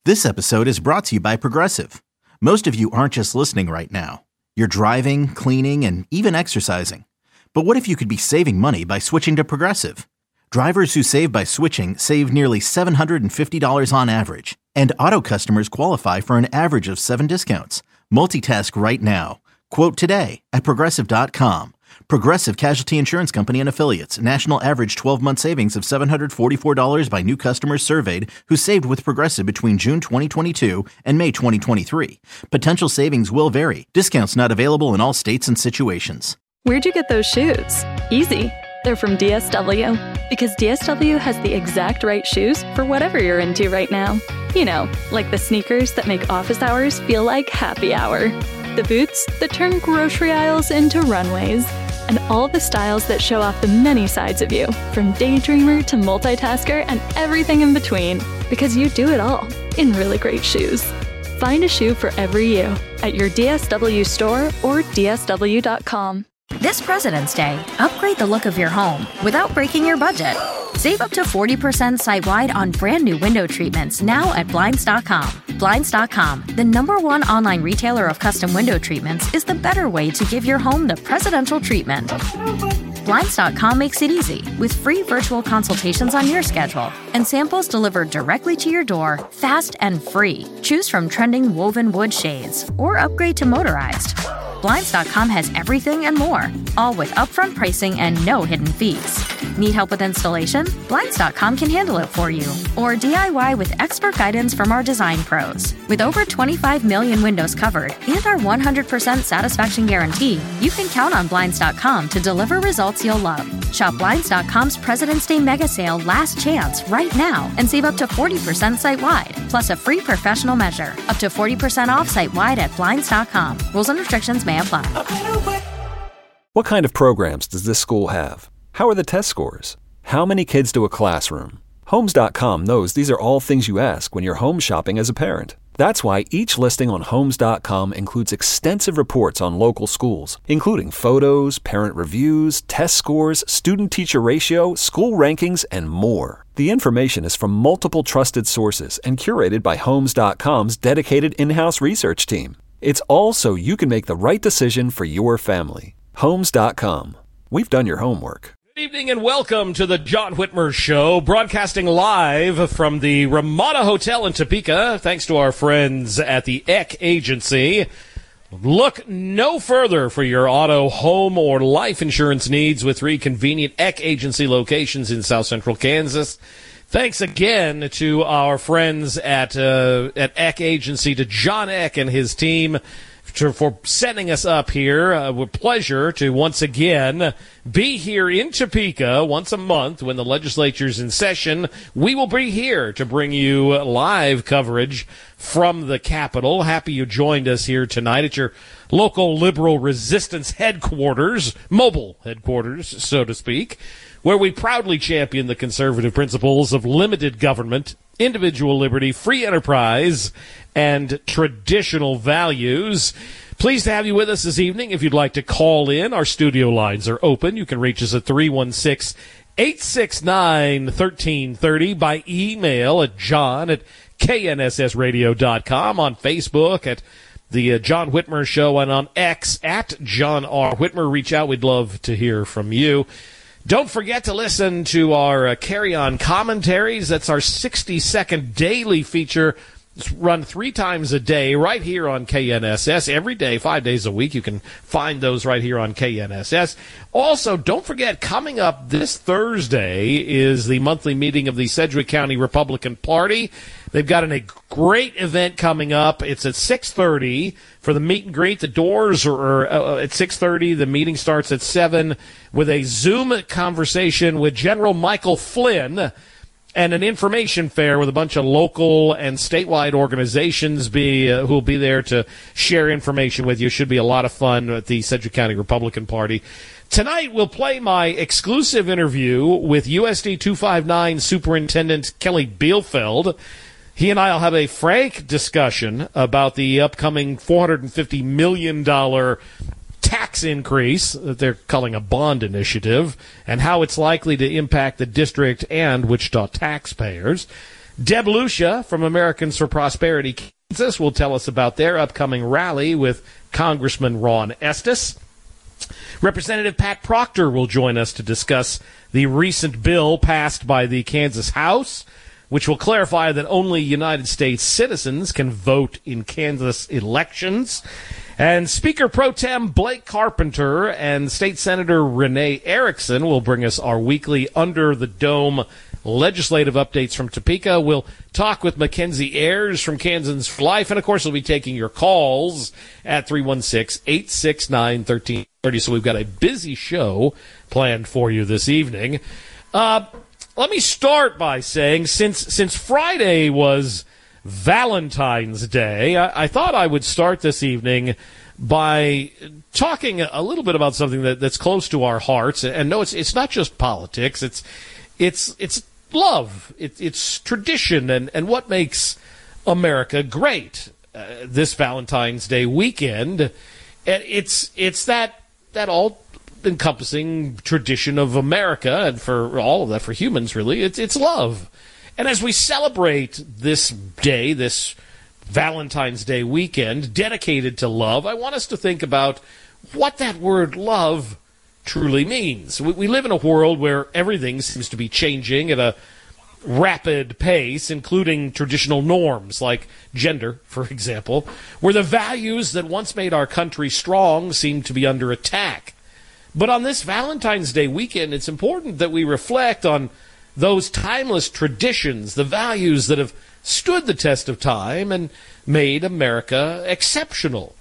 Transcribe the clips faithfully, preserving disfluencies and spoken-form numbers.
This episode is brought to you by Progressive. Most of you aren't just listening right now. You're driving, cleaning, and even exercising. But what if you could be saving money by switching to Progressive? Drivers who save by switching save nearly seven hundred fifty dollars on average. And auto customers qualify for an average of seven discounts. Multitask right now. Quote today at Progressive dot com. Progressive Casualty Insurance Company and Affiliates. National average twelve-month savings of seven hundred forty-four dollars by new customers surveyed who saved with Progressive between June twenty twenty-two and May twenty twenty-three. Potential savings will vary. Discounts not available in all states and situations. Where'd you get those shoes? Easy. They're from D S W. Because D S W has the exact right shoes for whatever you're into right now. You know, like the sneakers that make office hours feel like happy hour. The boots that turn grocery aisles into runways. And all the styles that show off the many sides of you, from daydreamer to multitasker and everything in between, because you do it all in really great shoes. Find a shoe for every you at your D S W store or D S W dot com. This President's Day, upgrade the look of your home without breaking your budget. Save up to forty percent site-wide on brand new window treatments now at Blinds dot com. Blinds dot com, the number one online retailer of custom window treatments, is the better way to give your home the presidential treatment. Blinds dot com makes it easy, with free virtual consultations on your schedule and samples delivered directly to your door, fast and free. Choose from trending woven wood shades or upgrade to motorized. Blinds dot com has everything and more, all with upfront pricing and no hidden fees. Need help with installation? Blinds dot com can handle it for you. Or D I Y with expert guidance from our design pros. With over twenty-five million windows covered and our one hundred percent satisfaction guarantee, you can count on Blinds dot com to deliver results you'll love. Shop Blinds dot com's President's Day Mega Sale Last Chance right now and save up to forty percent site-wide, plus a free professional measure. Up to forty percent off site-wide at Blinds dot com. Rules and restrictions may apply. What kind of programs does this school have? How are the test scores? How many kids do a classroom? Homes dot com knows these are all things you ask when you're home shopping as a parent. That's why each listing on Homes dot com includes extensive reports on local schools, including photos, parent reviews, test scores, student-teacher ratio, school rankings, and more. The information is from multiple trusted sources and curated by Homes dot com's dedicated in-house research team. It's all so you can make the right decision for your family. Homes dot com. We've done your homework. Good evening and welcome to the John Whitmer Show, broadcasting live from the Ramada Hotel in Topeka, thanks to our friends at the Eck Agency. Look no further for your auto, home, or life insurance needs with three convenient Eck Agency locations in South Central Kansas. Thanks again to our friends at uh, at Eck Agency, to John Eck and his team, to, for setting us up here. Uh, with pleasure to once again be here in Topeka once a month when the legislature's in session. We will be here to bring you live coverage from the Capitol. Happy you joined us here tonight at your local liberal resistance headquarters, mobile headquarters, so to speak, where we proudly champion the conservative principles of limited government, individual liberty, free enterprise, and traditional values. Pleased to have you with us this evening. If you'd like to call in, our studio lines are open. You can reach us at three one six, eight six nine, one three three zero, by email at john at k n s s radio dot com, on Facebook at the uh, John Whitmer Show, and on X at John R. Whitmer. Reach out. We'd love to hear from you. Don't forget to listen to our uh, carry-on commentaries. That's our sixty-second daily feature. It's run three times a day right here on K N S S. Every day, five days a week. You can find those right here on K N S S. Also, don't forget, coming up this Thursday is the monthly meeting of the Sedgwick County Republican Party. They've got an, a great event coming up. It's at six thirty for the meet and greet. The doors are uh, at six thirty. The meeting starts at seven with a Zoom conversation with General Michael Flynn, and an information fair with a bunch of local and statewide organizations be uh, who will be there to share information with you. Should be a lot of fun at the Sedgwick County Republican Party. Tonight we'll play my exclusive interview with U S D two fifty-nine Superintendent Kelly Bielfeld. He and I will have a frank discussion about the upcoming four hundred fifty million dollars tax increase that they're calling a bond initiative, and how it's likely to impact the district and Wichita taxpayers. Deb Lucia from Americans for Prosperity Kansas will tell us about their upcoming rally with Congressman Ron Estes. Representative Pat Proctor will join us to discuss the recent bill passed by the Kansas House, which will clarify that only United States citizens can vote in Kansas elections. And Speaker Pro Tem Blake Carpenter and State Senator Renee Erickson will bring us our weekly Under the Dome legislative updates from Topeka. We'll talk with Mackenzie Ayers from Kansans for Life. And, of course, we'll be taking your calls at three one six, eight six nine, one three three zero. So we've got a busy show planned for you this evening. Uh, let me start by saying, since since Friday was Valentine's Day, I, I thought I would start this evening by talking a little bit about something that, that's close to our hearts. And no, it's it's not just politics. It's it's it's love. It, it's tradition and, and what makes America great. Uh, this Valentine's Day weekend, and it's it's that that all-encompassing tradition of America, and for all of that, for humans, really, it's it's love. And as we celebrate this day, this Valentine's Day weekend dedicated to love, I want us to think about what that word love truly means. We, we live in a world where everything seems to be changing at a rapid pace, including traditional norms like gender, for example, where the values that once made our country strong seem to be under attack. But on this Valentine's Day weekend, it's important that we reflect on those timeless traditions, the values that have stood the test of time and made America exceptional.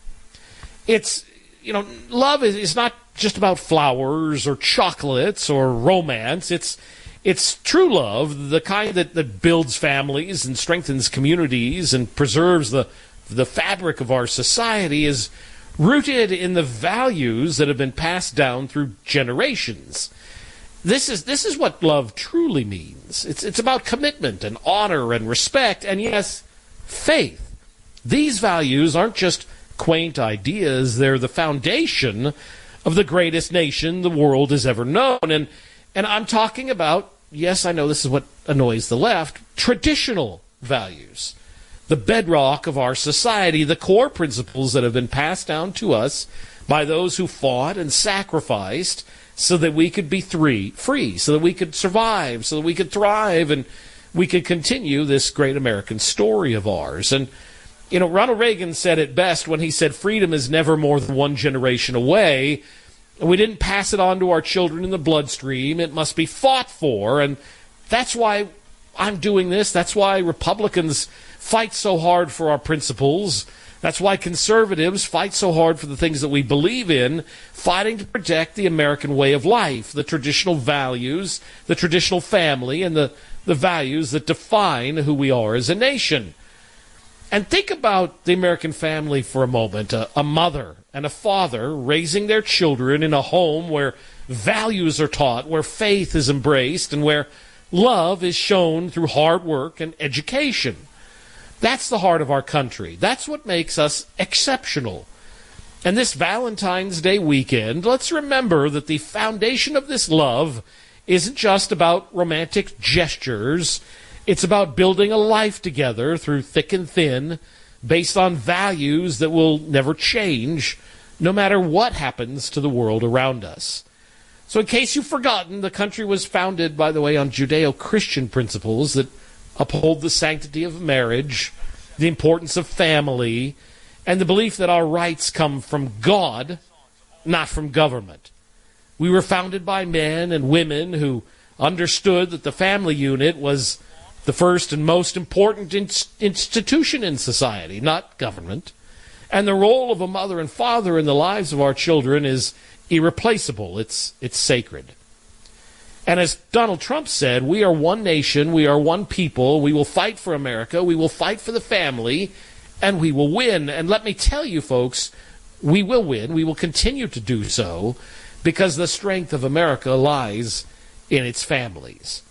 It's, you know, love is, is not just about flowers or chocolates or romance. It's it's true love, the kind that, that builds families and strengthens communities and preserves the the fabric of our society, is rooted in the values that have been passed down through generations. This is this is what love truly means. It's it's about commitment and honor and respect and, yes, faith. These values aren't just quaint ideas. They're the foundation of the greatest nation the world has ever known. And and I'm talking about, yes, I know this is what annoys the left, traditional values. The bedrock of our society, the core principles that have been passed down to us by those who fought and sacrificed so that we could be free, free, so that we could survive, so that we could thrive, and we could continue this great American story of ours. And, you know, Ronald Reagan said it best when he said freedom is never more than one generation away. We didn't pass it on to our children in the bloodstream. It must be fought for, and that's why I'm doing this. That's why Republicans fight so hard for our principles. That's why conservatives fight so hard for the things that we believe in, fighting to protect the American way of life, the traditional values, the traditional family, and the, the values that define who we are as a nation. And think about the American family for a moment. A, a mother and a father raising their children in a home where values are taught, where faith is embraced, and where love is shown through hard work and education. That's the heart of our country. That's what makes us exceptional. And this Valentine's Day weekend, let's remember that the foundation of this love isn't just about romantic gestures. It's about building a life together through thick and thin, based on values that will never change, no matter what happens to the world around us. So in case you've forgotten, the country was founded, by the way, on Judeo-Christian principles that uphold the sanctity of marriage, the importance of family, and the belief that our rights come from God, not from government. We were founded by men and women who understood that the family unit was the first and most important in- institution in society, not government. And the role of a mother and father in the lives of our children is irreplaceable. It's it's sacred. And as Donald Trump said, we are one nation, we are one people, we will fight for America, we will fight for the family, and we will win. And let me tell you, folks, we will win. We will continue to do so because the strength of America lies in its families.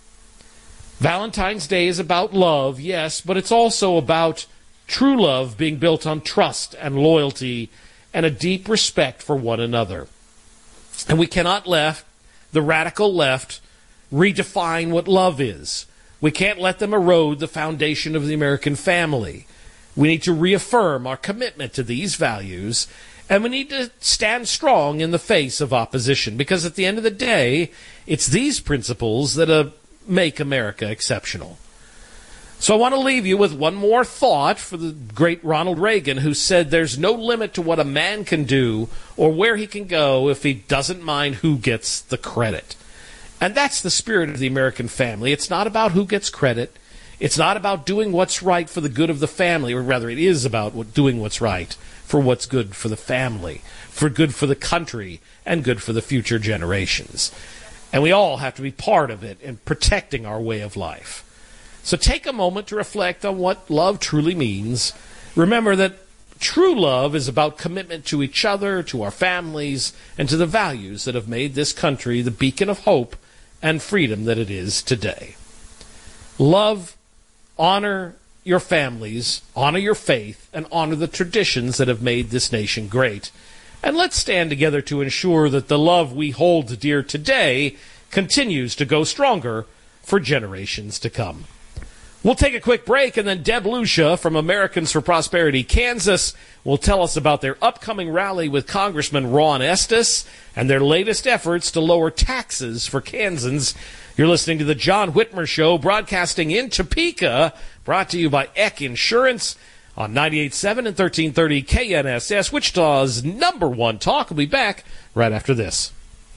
Valentine's Day is about love, yes, but it's also about true love being built on trust and loyalty and a deep respect for one another. And we cannot let the radical left redefine what love is. We can't let them erode the foundation of the American family. We need to reaffirm our commitment to these values, and we need to stand strong in the face of opposition, because at the end of the day, it's these principles that uh, make America exceptional. So I want to leave you with one more thought for the great Ronald Reagan, who said there's no limit to what a man can do or where he can go if he doesn't mind who gets the credit. And that's the spirit of the American family. It's not about who gets credit. It's not about doing what's right for the good of the family, or rather it is about what, doing what's right for what's good for the family, for good for the country, and good for the future generations. And we all have to be part of it in protecting our way of life. So take a moment to reflect on what love truly means. Remember that true love is about commitment to each other, to our families, and to the values that have made this country the beacon of hope and freedom that it is today. Love, honor your families, honor your faith, and honor the traditions that have made this nation great. And let's stand together to ensure that the love we hold dear today continues to go stronger for generations to come. We'll take a quick break, and then Deb Lucia from Americans for Prosperity Kansas will tell us about their upcoming rally with Congressman Ron Estes and their latest efforts to lower taxes for Kansans. You're listening to the John Whitmer Show, broadcasting in Topeka, brought to you by Eck Insurance on ninety-eight point seven and thirteen thirty K N S S, Wichita's number one talk. We'll be back right after this.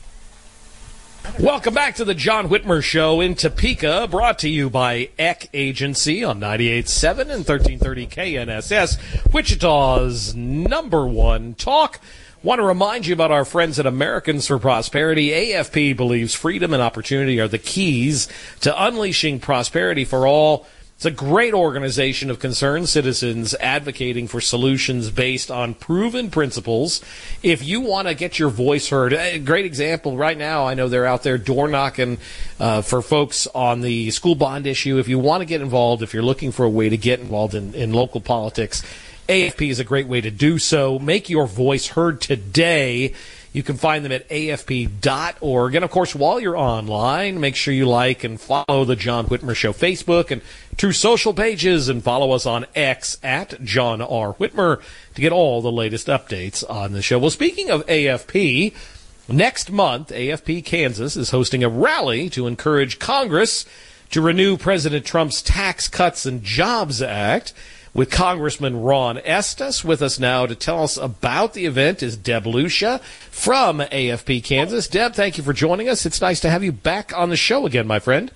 Welcome back to the John Whitmer Show in Topeka, brought to you by Eck Agency on ninety-eight point seven and thirteen thirty K N S S, Wichita's number one talk. Want to remind you about our friends at Americans for Prosperity. A F P believes freedom and opportunity are the keys to unleashing prosperity for all. It's a great organization of concerned citizens advocating for solutions based on proven principles. If you want to get your voice heard, a great example right now, I know they're out there door knocking uh, for folks on the school bond issue. If you want to get involved, if you're looking for a way to get involved in, in local politics, A F P is a great way to do so. Make your voice heard today. You can find them at A F P dot org. And, of course, while you're online, make sure you like and follow the John Whitmer Show Facebook and True Social pages, and follow us on X at John R. Whitmer to get all the latest updates on the show. Well, speaking of A F P, next month, A F P Kansas is hosting a rally to encourage Congress to renew President Trump's Tax Cuts and Jobs Act. With Congressman Ron Estes with us now to tell us about the event is Deb Lucia from A F P Kansas. Deb, thank you for joining us. It's nice to have you back on the show again, my friend.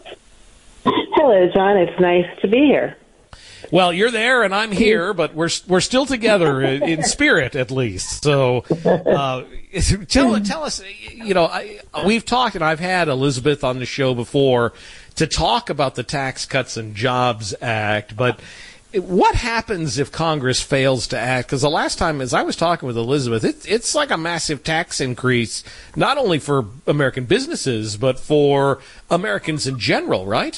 Hello, John. It's nice to be here. Well, you're there and I'm here, but we're we're still together in, in spirit, at least. So, uh, tell tell us. You know, I, we've talked, and I've had Elizabeth on the show before to talk about the Tax Cuts and Jobs Act, but what happens if Congress fails to act? Because the last time, as I was talking with Elizabeth, it, it's like a massive tax increase, not only for American businesses, but for Americans in general, right?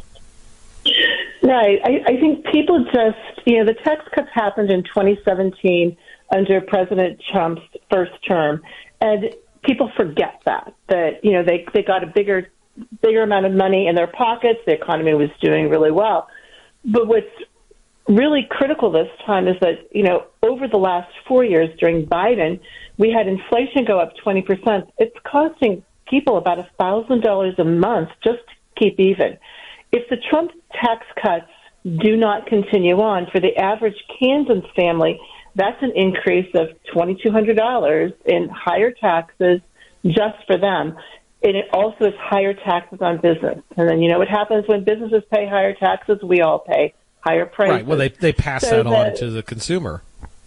Right. I, I think people just, you know, the tax cuts happened in twenty seventeen under President Trump's first term, and people forget that, that, you know, they, they got a bigger, bigger amount of money in their pockets. The economy was doing really well. But what's really critical this time is that, you know, over the last four years during Biden, we had inflation go up twenty percent. It's costing people about one thousand dollars a month just to keep even. If the Trump tax cuts do not continue on, for the average Kansas family, that's an increase of two thousand two hundred dollars in higher taxes just for them. And it also is higher taxes on business. And then you know what happens when businesses pay higher taxes? We all pay higher prices. Right. Well, they they pass so that on that, to the consumer.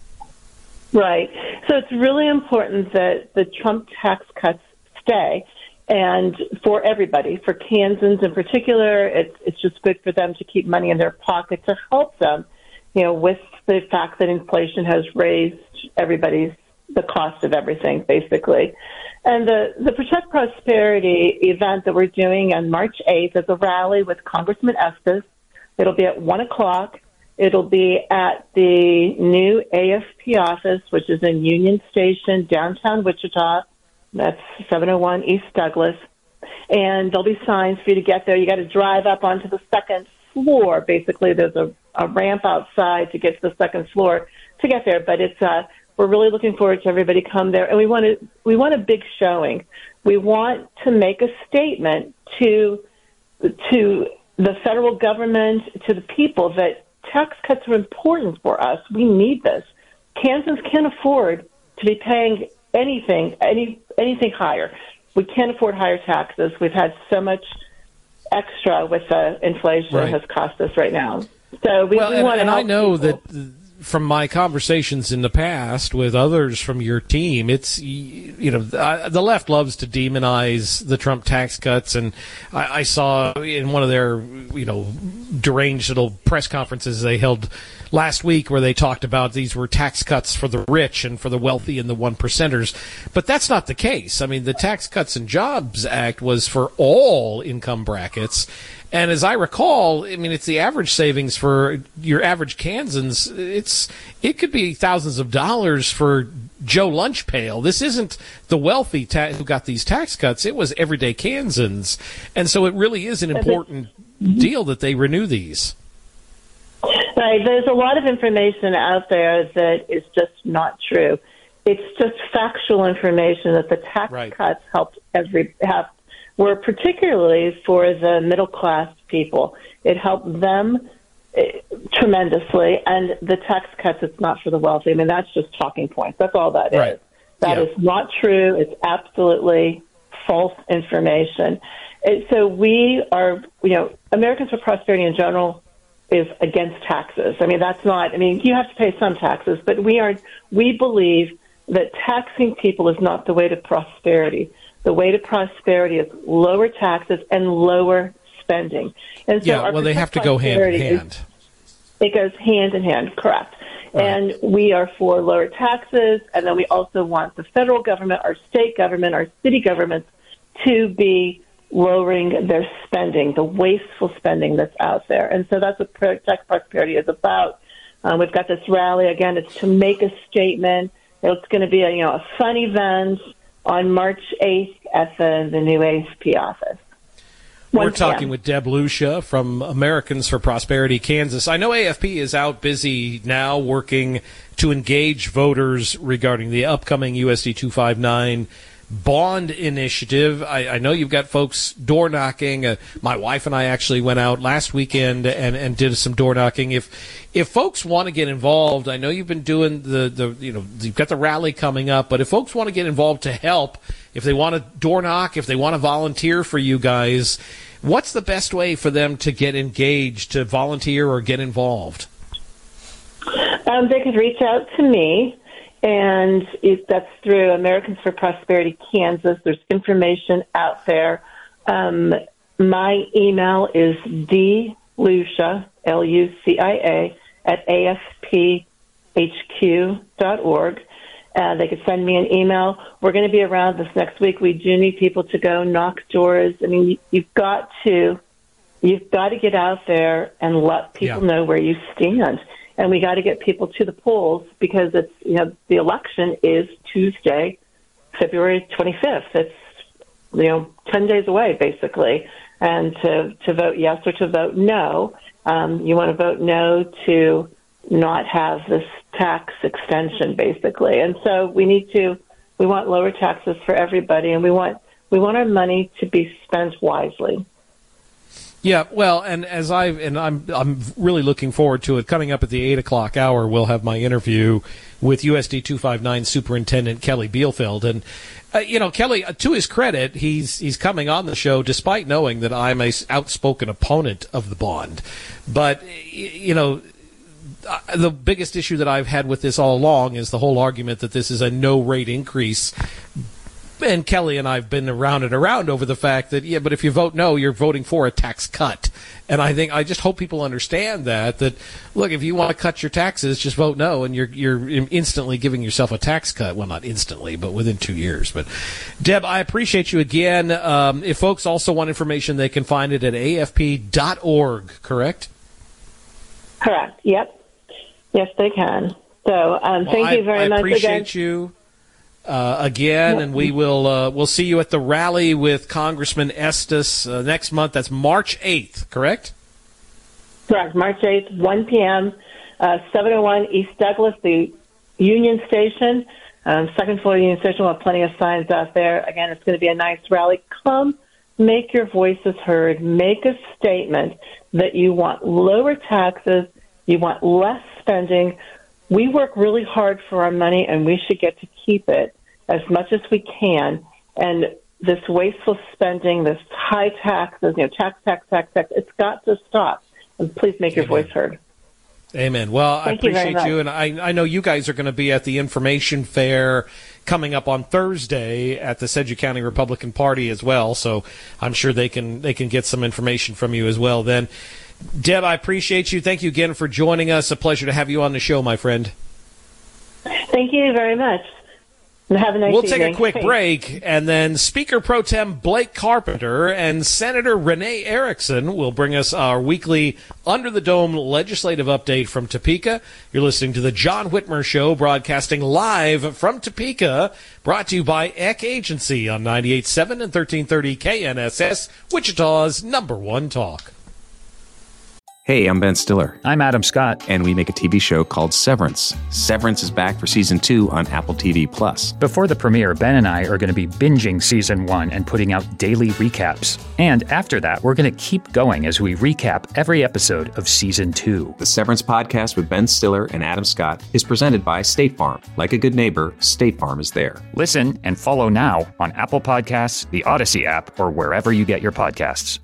Right. So it's really important that the Trump tax cuts stay, and for everybody, for Kansans in particular, it's it's just good for them to keep money in their pocket to help them, you know, with the fact that inflation has raised everybody's the cost of everything, basically. And the, the Protect Prosperity event that we're doing on March eighth is a rally with Congressman Estes. It'll be at one o'clock. It'll be at the new A F P office, which is in Union Station, downtown Wichita. That's seven oh one East Douglas. and there'll be signs for you to get there. You got to drive up onto the second floor. Basically, there's a, a ramp outside to get to the second floor to get there. But it's uh, we're really looking forward to everybody come there, and we want to we want a big showing. We want to make a statement to to the federal government, to the people, that tax cuts are important for us. We need this. Kansans can't afford to be paying anything any anything higher. We can't afford higher taxes. We've had so much extra with the inflation right. has cost us right now. So we, well, we and, want to and help I know people. that from my conversations in the past with others from your team, it's, you know, the left loves to demonize the Trump tax cuts. And I, I saw in one of their, you know, deranged little press conferences they held last week where they talked about these were tax cuts for the rich and for the wealthy and the one percenters. But that's not the case. I mean, the Tax Cuts and Jobs Act was for all income brackets. And as I recall, I mean, it's the average savings for your average Kansans. It's it could be thousands of dollars for Joe Lunchpail. This isn't the wealthy ta- who got these tax cuts. It was everyday Kansans. And so it really is an important deal that they renew these. Right. There's a lot of information out there that is just not true. It's just factual information that the tax right. cuts helped every have. Were particularly for the middle class people. It helped them eh, tremendously, and the tax cuts, it's not for the wealthy. I mean, that's just talking points. That's all that right. is. That yeah. is not true. It's absolutely false information. And so we are, you know, Americans for Prosperity in general is against taxes. I mean, that's not, I mean, you have to pay some taxes, but we are, we believe that taxing people is not the way to prosperity. The way to prosperity is lower taxes and lower spending. And so yeah, well, they have to go hand in hand. Is, it goes hand in hand, correct. Right. And we are for lower taxes, and then we also want the federal government, our state government, our city governments to be lowering their spending, the wasteful spending that's out there. And so that's what Protect Prosperity is about. Um, we've got this rally. Again, it's to make a statement. It's going to be a, you know, a fun event on March eighth at the, the new A F P office. We're talking with Deb Lucia from Americans for Prosperity, Kansas. I know A F P is out busy now working to engage voters regarding the upcoming U S D two fifty-nine bond initiative. I, I know you've got folks door knocking. Uh, my wife and I actually went out last weekend and, and did some door knocking. If if folks want to get involved, I know you've been doing the, the you know you've got the rally coming up, but if folks want to get involved to help, if they want to door knock, if they want to volunteer for you guys, what's the best way for them to get engaged, to volunteer or get involved? Um, they could reach out to me. And it, that's through Americans for Prosperity Kansas. There's information out there. Um, my email is dlucia, L U C I A, at A F P H Q dot org. Uh, they could send me an email. We're going to be around this next week. We do need people to go knock doors. I mean, you, you've got to, you've got to get out there and let people yeah. know where you stand. And we got to get people to the polls because it's, you know, the election is Tuesday, February twenty-fifth. It's, you know, ten days away, basically. And to, to vote yes or to vote no, um, you want to vote no to not have this tax extension, basically. And so we need to, we want lower taxes for everybody, and we want, we want our money to be spent wisely. Yeah, well, and as I and I'm I'm really looking forward to it. Coming up at the eight o'clock hour, we'll have my interview with U S D two fifty-nine Superintendent Kelly Bielfeld, and uh, you know, Kelly, uh, to his credit, he's he's coming on the show despite knowing that I'm a outspoken opponent of the bond. But you know, uh, the biggest issue that I've had with this all along is the whole argument that this is a no rate increase. And Kelly and I have been around and around over the fact that, yeah, but if you vote no, you're voting for a tax cut. And I think I just hope people understand that, that, look, if you want to cut your taxes, just vote no, and you're you're instantly giving yourself a tax cut. Well, not instantly, but within two years. But, Deb, I appreciate you again. Um, if folks also want information, they can find it at A F P dot org, correct? Correct. Yep. Yes, they can. So um, thank well, you very I, I much appreciate again. you. uh, again, and we will uh, we'll see you at the rally with Congressman Estes uh, next month. That's March eighth, correct? Correct. March eighth, one p.m., uh, seven oh one East Douglas, the Union Station, um, second floor Union Station. We'll have plenty of signs out there. Again, it's going to be a nice rally. Come, make your voices heard. Make a statement that you want lower taxes, you want less spending. We work really hard for our money, and we should get to keep it as much as we can. And this wasteful spending, this high taxes, you know, tax, tax, tax, tax, it's got to stop. And please make your Amen. voice heard. Amen. Well, Thank I appreciate you, you, and I, I know you guys are going to be at the information fair coming up on Thursday at the Sedgwick County Republican Party as well, so I'm sure they can they can get some information from you as well then. Deb, I appreciate you. Thank you again for joining us. A pleasure to have you on the show, my friend. Thank you very much. And have a nice we'll evening. take a quick Thanks. break, and then Speaker Pro Tem Blake Carpenter and Senator Renee Erickson will bring us our weekly Under the Dome legislative update from Topeka. You're listening to the John Whitmer Show, broadcasting live from Topeka, brought to you by E C Agency on ninety-eight point seven and thirteen thirty K N S S, Wichita's number one talk. Hey, I'm Ben Stiller. I'm Adam Scott. And we make a T V show called Severance. Severance is back for season two on Apple T V Plus. Before the premiere, Ben and I are going to be binging season one and putting out daily recaps. And after that, we're going to keep going as we recap every episode of season two. The Severance podcast with Ben Stiller and Adam Scott is presented by State Farm. Like a good neighbor, State Farm is there. Listen and follow now on Apple Podcasts, the Odyssey app, or wherever you get your podcasts.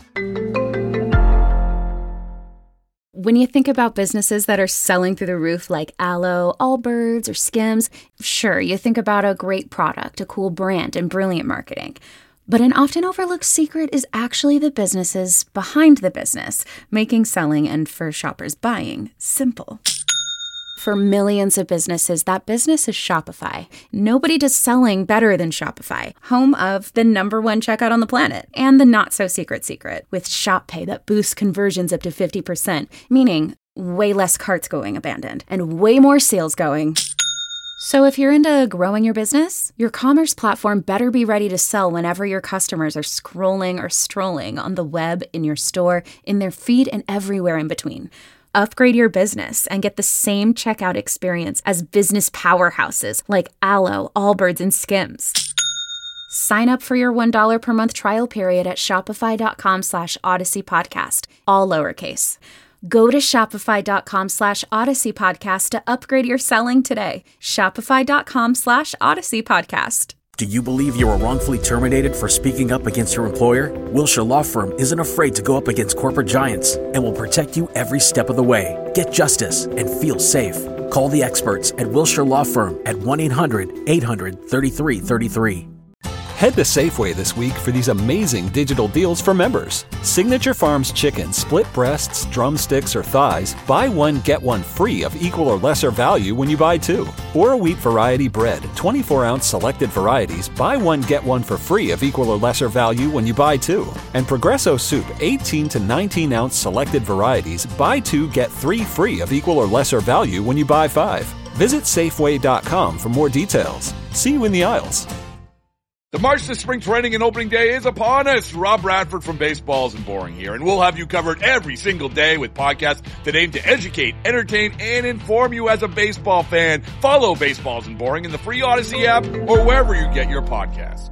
When you think about businesses that are selling through the roof like Aloe, Allbirds, or Skims, sure, you think about a great product, a cool brand, and brilliant marketing. But an often overlooked secret is actually the businesses behind the business, making selling and for shoppers buying simple. For millions of businesses, that business is Shopify. Nobody does selling better than Shopify, home of the number one checkout on the planet and the not-so-secret secret with Shop Pay that boosts conversions up to fifty percent, meaning way less carts going abandoned and way more sales going. So if you're into growing your business, your commerce platform better be ready to sell whenever your customers are scrolling or strolling on the web, in your store, in their feed, and everywhere in between. Upgrade your business and get the same checkout experience as business powerhouses like Aloe, Allbirds, and Skims. Sign up for your one dollar per month trial period at shopify.com slash Odyssey Podcast, all lowercase. Go to shopify.com slash Odyssey Podcast to upgrade your selling today. Shopify.com slash Odyssey Podcast. Do you believe you were wrongfully terminated for speaking up against your employer? Wilshire Law Firm isn't afraid to go up against corporate giants and will protect you every step of the way. Get justice and feel safe. Call the experts at Wilshire Law Firm at one eight hundred eight hundred thirty-three thirty-three. Head to Safeway this week for these amazing digital deals for members. Signature Farms chicken, split breasts, drumsticks, or thighs, buy one, get one free of equal or lesser value when you buy two. Or a wheat variety bread, twenty-four ounce selected varieties, buy one, get one for free of equal or lesser value when you buy two. And Progresso soup, eighteen to nineteen ounce selected varieties, buy two, get three free of equal or lesser value when you buy five. Visit Safeway dot com for more details. See you in the aisles. The march to spring training and opening day is upon us. Rob Bradford from Baseballs and Boring here, and we'll have you covered every single day with podcasts that aim to educate, entertain, and inform you as a baseball fan. Follow Baseballs and Boring in the free Odyssey app or wherever you get your podcasts.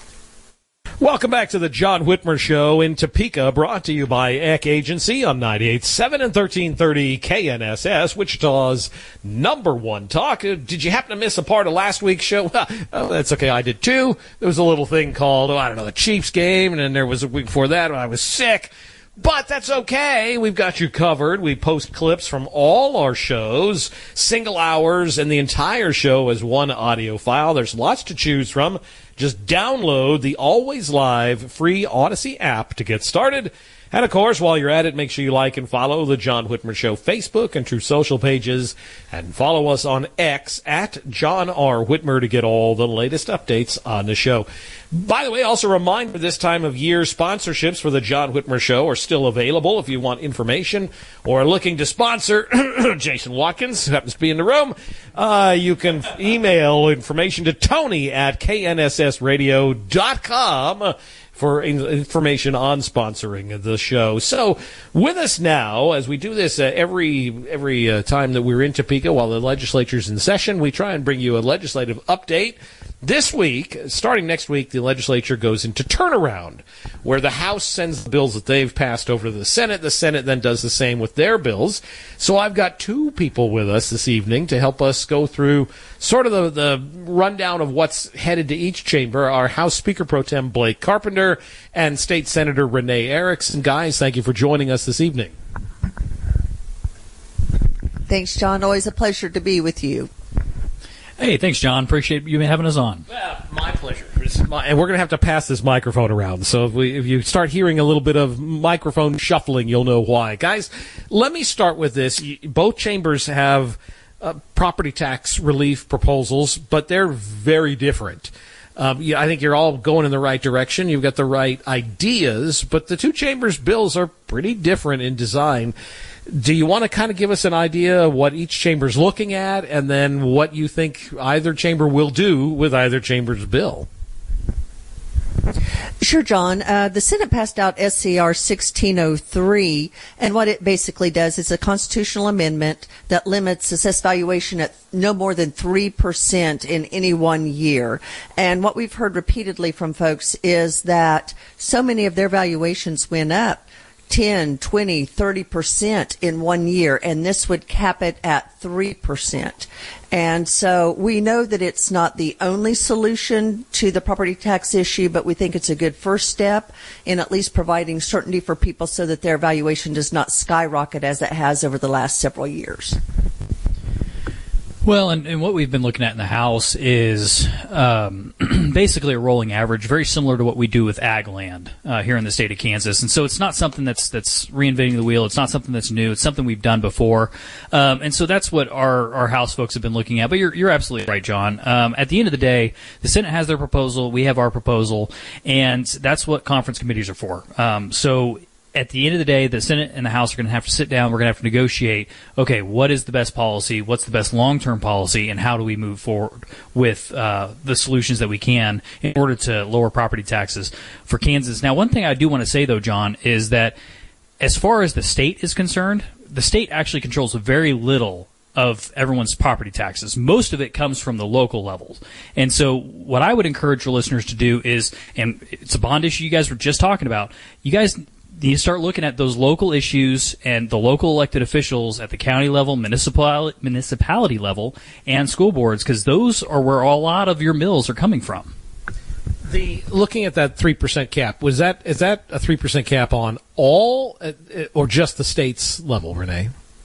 Welcome back to the John Whitmer Show in Topeka, brought to you by E C Agency on ninety-eight point seven and thirteen thirty K N S S, Wichita's number one talk. Uh, did you happen to miss a part of last week's show? Oh, that's okay, I did too. There was a little thing called, oh, I don't know, the Chiefs game, and then there was a week before that when I was sick. But that's okay. We've got you covered. We post clips from all our shows, single hours, and the entire show as one audio file. There's lots to choose from. Just download the Always Live free Odyssey app to get started. And, of course, while you're at it, make sure you like and follow the John Whitmer Show Facebook and True Social pages, and follow us on X at John R. Whitmer to get all the latest updates on the show. By the way, also a reminder, this time of year, sponsorships for the John Whitmer Show are still available. If you want information or are looking to sponsor Jason Watkins, who happens to be in the room, uh, you can email information to Tony at K N S S radio dot com for information on sponsoring the show. So with us now, as we do this uh, every every uh, time that we're in Topeka while the legislature's in session, we try and bring you a legislative update. This week, starting next week, the legislature goes into turnaround, where the House sends the bills that they've passed over to the Senate. The Senate then does the same with their bills. So I've got two people with us this evening to help us go through sort of the, the rundown of what's headed to each chamber. Our House Speaker Pro Tem Blake Carpenter and State Senator Renee Erickson. Guys, thank you for joining us this evening. Thanks, John. Always a pleasure to be with you. Hey, thanks, John. Appreciate you having us on. Well, my pleasure. My, and we're going to have to pass this microphone around. So if, we, if you start hearing a little bit of microphone shuffling, you'll know why. Guys, let me start with this. Both chambers have uh, property tax relief proposals, but they're very different. Um, yeah, I think you're all going in the right direction. You've got the right ideas, but the two chambers' bills are pretty different in design. Do you want to kind of give us an idea of what each chamber's looking at, and then what you think either chamber will do with either chamber's bill? Sure, John. Uh, the Senate passed out S C R sixteen oh three, and what it basically does is a constitutional amendment that limits assessed valuation at no more than three percent in any one year. And what we've heard repeatedly from folks is that so many of their valuations went up ten, twenty, thirty percent in one year, and this would cap it at three percent. And so we know that it's not the only solution to the property tax issue, but we think it's a good first step in at least providing certainty for people so that their valuation does not skyrocket as it has over the last several years. Well, and, and what we've been looking at in the House is um, basically a rolling average, very similar to what we do with ag land uh, here in the state of Kansas. And so it's not something that's that's reinventing the wheel. It's not something that's new. It's something we've done before. Um, and so that's what our, our House folks have been looking at. But you're, you're absolutely right, John. Um, at the end of the day, the Senate has their proposal. We have our proposal. And that's what conference committees are for. Um, so at the end of the day, the Senate and the House are going to have to sit down. We're going to have to negotiate, okay, what is the best policy? What's the best long-term policy? And how do we move forward with uh, the solutions that we can in order to lower property taxes for Kansas? Now, one thing I do want to say, though, John, is that as far as the state is concerned, the state actually controls very little of everyone's property taxes. Most of it comes from the local levels. And so what I would encourage your listeners to do is, and it's a bond issue you guys were just talking about, you guys you start looking at those local issues and the local elected officials at the county level, municipal, municipality level, and school boards, because those are where a lot of your mills are coming from. The looking at that three percent cap, was that is that a three percent cap on all uh, or just the state's level, Renee?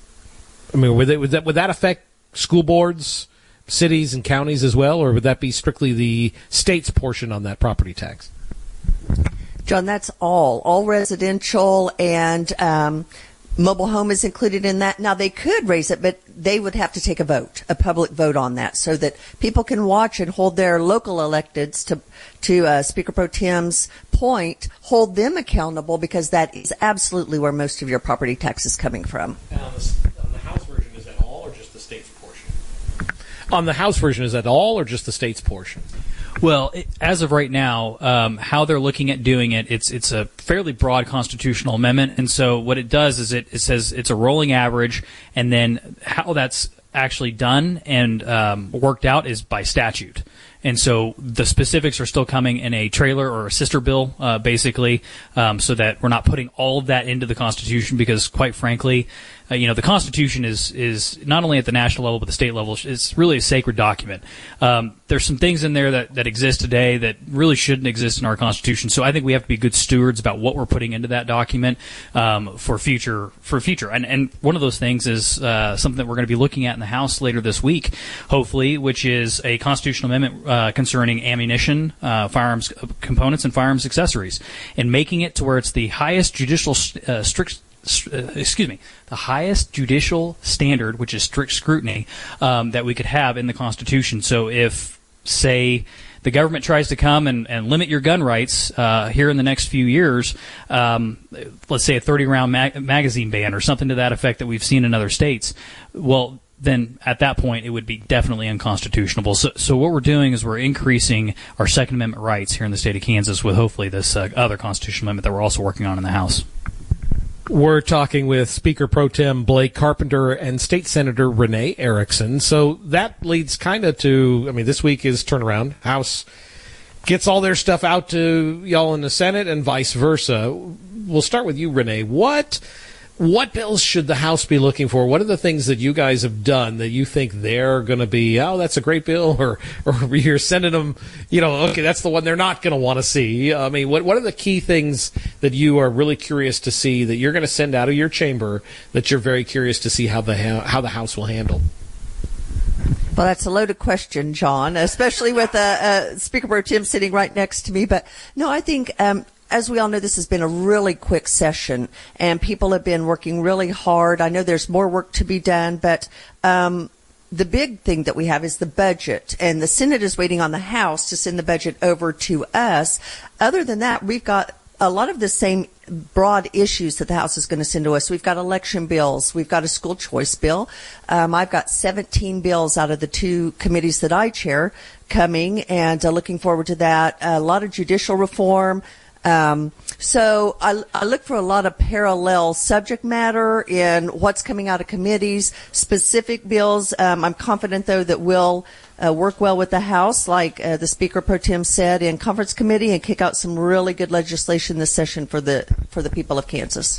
I mean, would, it, would that would that affect school boards, cities, and counties as well, or would that be strictly the state's portion on that property tax? John, that's all, all residential, and um, mobile home is included in that. Now, they could raise it, but they would have to take a vote, a public vote on that, so that people can watch and hold their local electeds to, to uh, Speaker Pro Tem's point, hold them accountable, because that is absolutely where most of your property tax is coming from. And on the, on the House version, is that all or just the state's portion? On the House version, is that all or just the state's portion? Well, it, as of right now, um, how they're looking at doing it, it's it's a fairly broad constitutional amendment, and so what it does is it, it says it's a rolling average, and then how that's actually done and um, worked out is by statute. And so the specifics are still coming in a trailer or a sister bill, uh, basically, um, so that we're not putting all of that into the Constitution, because, quite frankly, uh, you know, the Constitution is is not only at the national level but the state level. It's really a sacred document. Um, there's some things in there that, that exist today that really shouldn't exist in our Constitution. So I think we have to be good stewards about what we're putting into that document um, for future for future. And and one of those things is uh, something that we're going to be looking at in the House later this week, hopefully, which is a constitutional amendment uh, concerning ammunition, uh, firearms components, and firearms accessories, and making it to where it's the highest judicial uh, strict. Uh, excuse me, the highest judicial standard, which is strict scrutiny, um, that we could have in the Constitution. So if, say, the government tries to come and, and limit your gun rights uh, here in the next few years, um, let's say a thirty-round mag- magazine ban or something to that effect that we've seen in other states, well, then at that point it would be definitely unconstitutional. So, so what we're doing is we're increasing our Second Amendment rights here in the state of Kansas with hopefully this uh, other constitutional amendment that we're also working on in the House. We're talking with Speaker Pro Tem Blake Carpenter and State Senator Renee Erickson. So that leads kind of to, I mean, this week is turnaround. House gets all their stuff out to y'all in the Senate and vice versa. We'll start with you, Renee. What what bills should the House be looking for? What are the things that you guys have done that you think they're going to be, oh, that's a great bill, or or you're sending them, you know, okay, that's the one they're not going to want to see? I mean, what what are the key things that you are really curious to see that you're going to send out of your chamber that you're very curious to see how the how the House will handle? Well, that's a loaded question, John, especially with uh, uh, Speaker Pro Tem sitting right next to me. But no, I think um, as we all know, this has been a really quick session, and people have been working really hard. I know there's more work to be done, but um, the big thing that we have is the budget, and the Senate is waiting on the House to send the budget over to us. Other than that, we've got a lot of the same broad issues that the House is going to send to us. We've got election bills. We've got a school choice bill. Um, I've got seventeen bills out of the two committees that I chair coming, and uh, looking forward to that. A lot of judicial reform. Um, so I, I look for a lot of parallel subject matter in what's coming out of committees, specific bills. Um, I'm confident, though, that we'll uh, work well with the House, like uh, the Speaker Pro Tem said, in conference committee, and kick out some really good legislation this session for the for the people of Kansas.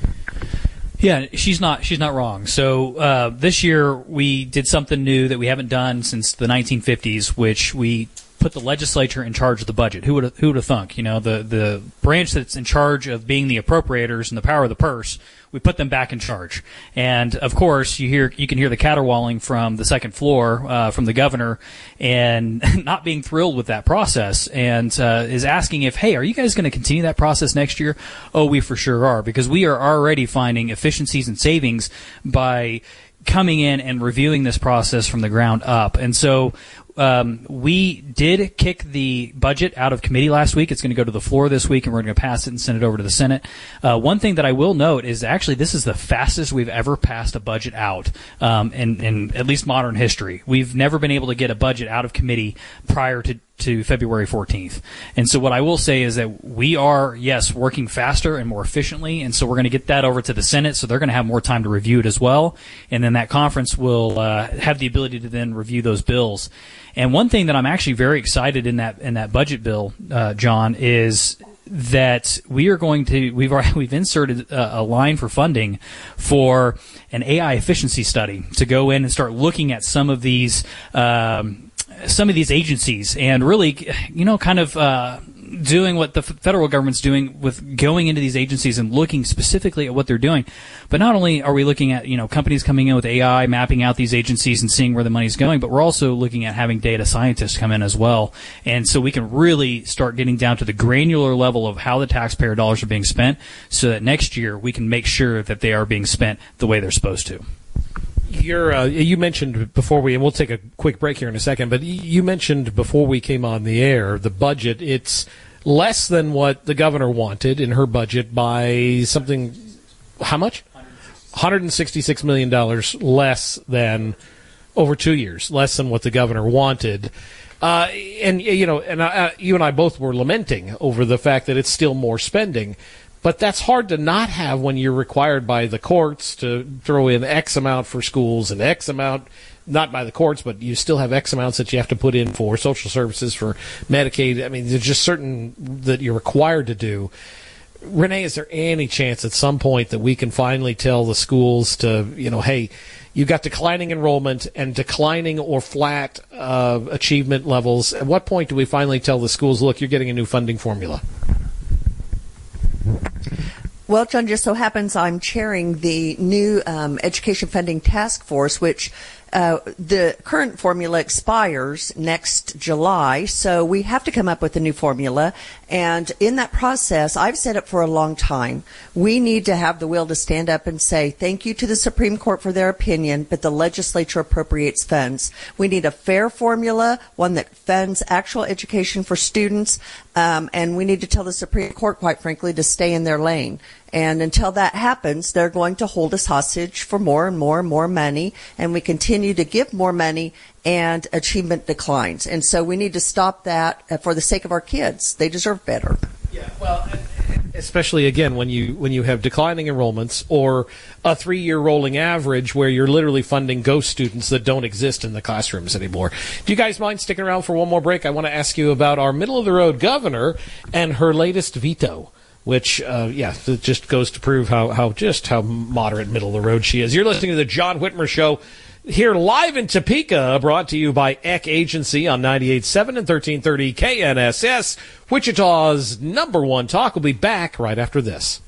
Yeah, she's not she's not wrong. So uh, this year we did something new that we haven't done since the nineteen fifties, which we put the legislature in charge of the budget. Who would who would have thunk? You know, the the branch that's in charge of being the appropriators and the power of the purse, we put them back in charge. And of course, you hear you can hear the caterwauling from the second floor uh, from the governor, and not being thrilled with that process, and uh, is asking if, hey, are you guys going to continue that process next year? Oh, we for sure are, because we are already finding efficiencies and savings by coming in and reviewing this process from the ground up. And so Um, we did kick the budget out of committee last week. It's going to go to the floor this week, and we're going to pass it and send it over to the Senate. Uh, one thing that I will note is actually this is the fastest we've ever passed a budget out um, in, in at least modern history. We've never been able to get a budget out of committee prior to to February fourteenth. And so what I will say is that we are, yes, working faster and more efficiently, and so we're going to get that over to the Senate, so they're going to have more time to review it as well, and then that conference will uh, have the ability to then review those bills. And one thing that I'm actually very excited in that in that budget bill, uh, John, is that we are going to we've we've inserted a, a line for funding for an A I efficiency study to go in and start looking at some of these um, some of these agencies and really, you know, kind of uh, doing what the federal government's doing with going into these agencies and looking specifically at what they're doing. But not only are we looking at, you know, companies coming in with A I, mapping out these agencies and seeing where the money's going, but we're also looking at having data scientists come in as well. And so we can really start getting down to the granular level of how the taxpayer dollars are being spent, so that next year we can make sure that they are being spent the way they're supposed to. You're, uh, you mentioned before we, and we'll take a quick break here in a second, but you mentioned before we came on the air, the budget, it's less than what the governor wanted in her budget by something, how much? one hundred sixty-six million dollars less than over two years, less than what the governor wanted. Uh, and, you know, and I, you and I both were lamenting over the fact that it's still more spending. But that's hard to not have when you're required by the courts to throw in X amount for schools and X amount, not by the courts, but you still have X amounts that you have to put in for social services, for Medicaid. I mean, there's just certain that you're required to do. Renee, is there any chance at some point that we can finally tell the schools to, you know, hey, you've got declining enrollment and declining or flat uh, achievement levels. At what point do we finally tell the schools, look, you're getting a new funding formula? Well, John, just so happens I'm chairing the new um, Education Funding Task Force, which uh, the current formula expires next July, so we have to come up with a new formula. And in that process, I've said it for a long time, we need to have the will to stand up and say thank you to the Supreme Court for their opinion, but the legislature appropriates funds. We need a fair formula, one that funds actual education for students, um, and we need to tell the Supreme Court, quite frankly, to stay in their lane. And until that happens, they're going to hold us hostage for more and more and more money, and we continue to give more money and achievement declines. And so we need to stop that for the sake of our kids. They deserve better. Yeah, well, especially again when you when you have declining enrollments or a three-year rolling average where you're literally funding ghost students that don't exist in the classrooms anymore. Do you guys mind sticking around for one more break? I want to ask you about our middle-of-the-road governor and her latest veto, which, uh, yeah, it just goes to prove how, how just how moderate middle-of-the-road she is. You're listening to the John Whitmer Show here live in Topeka, brought to you by E C Agency on ninety-eight point seven and thirteen thirty K N S S, Wichita's number one talk. We'll be back right after this.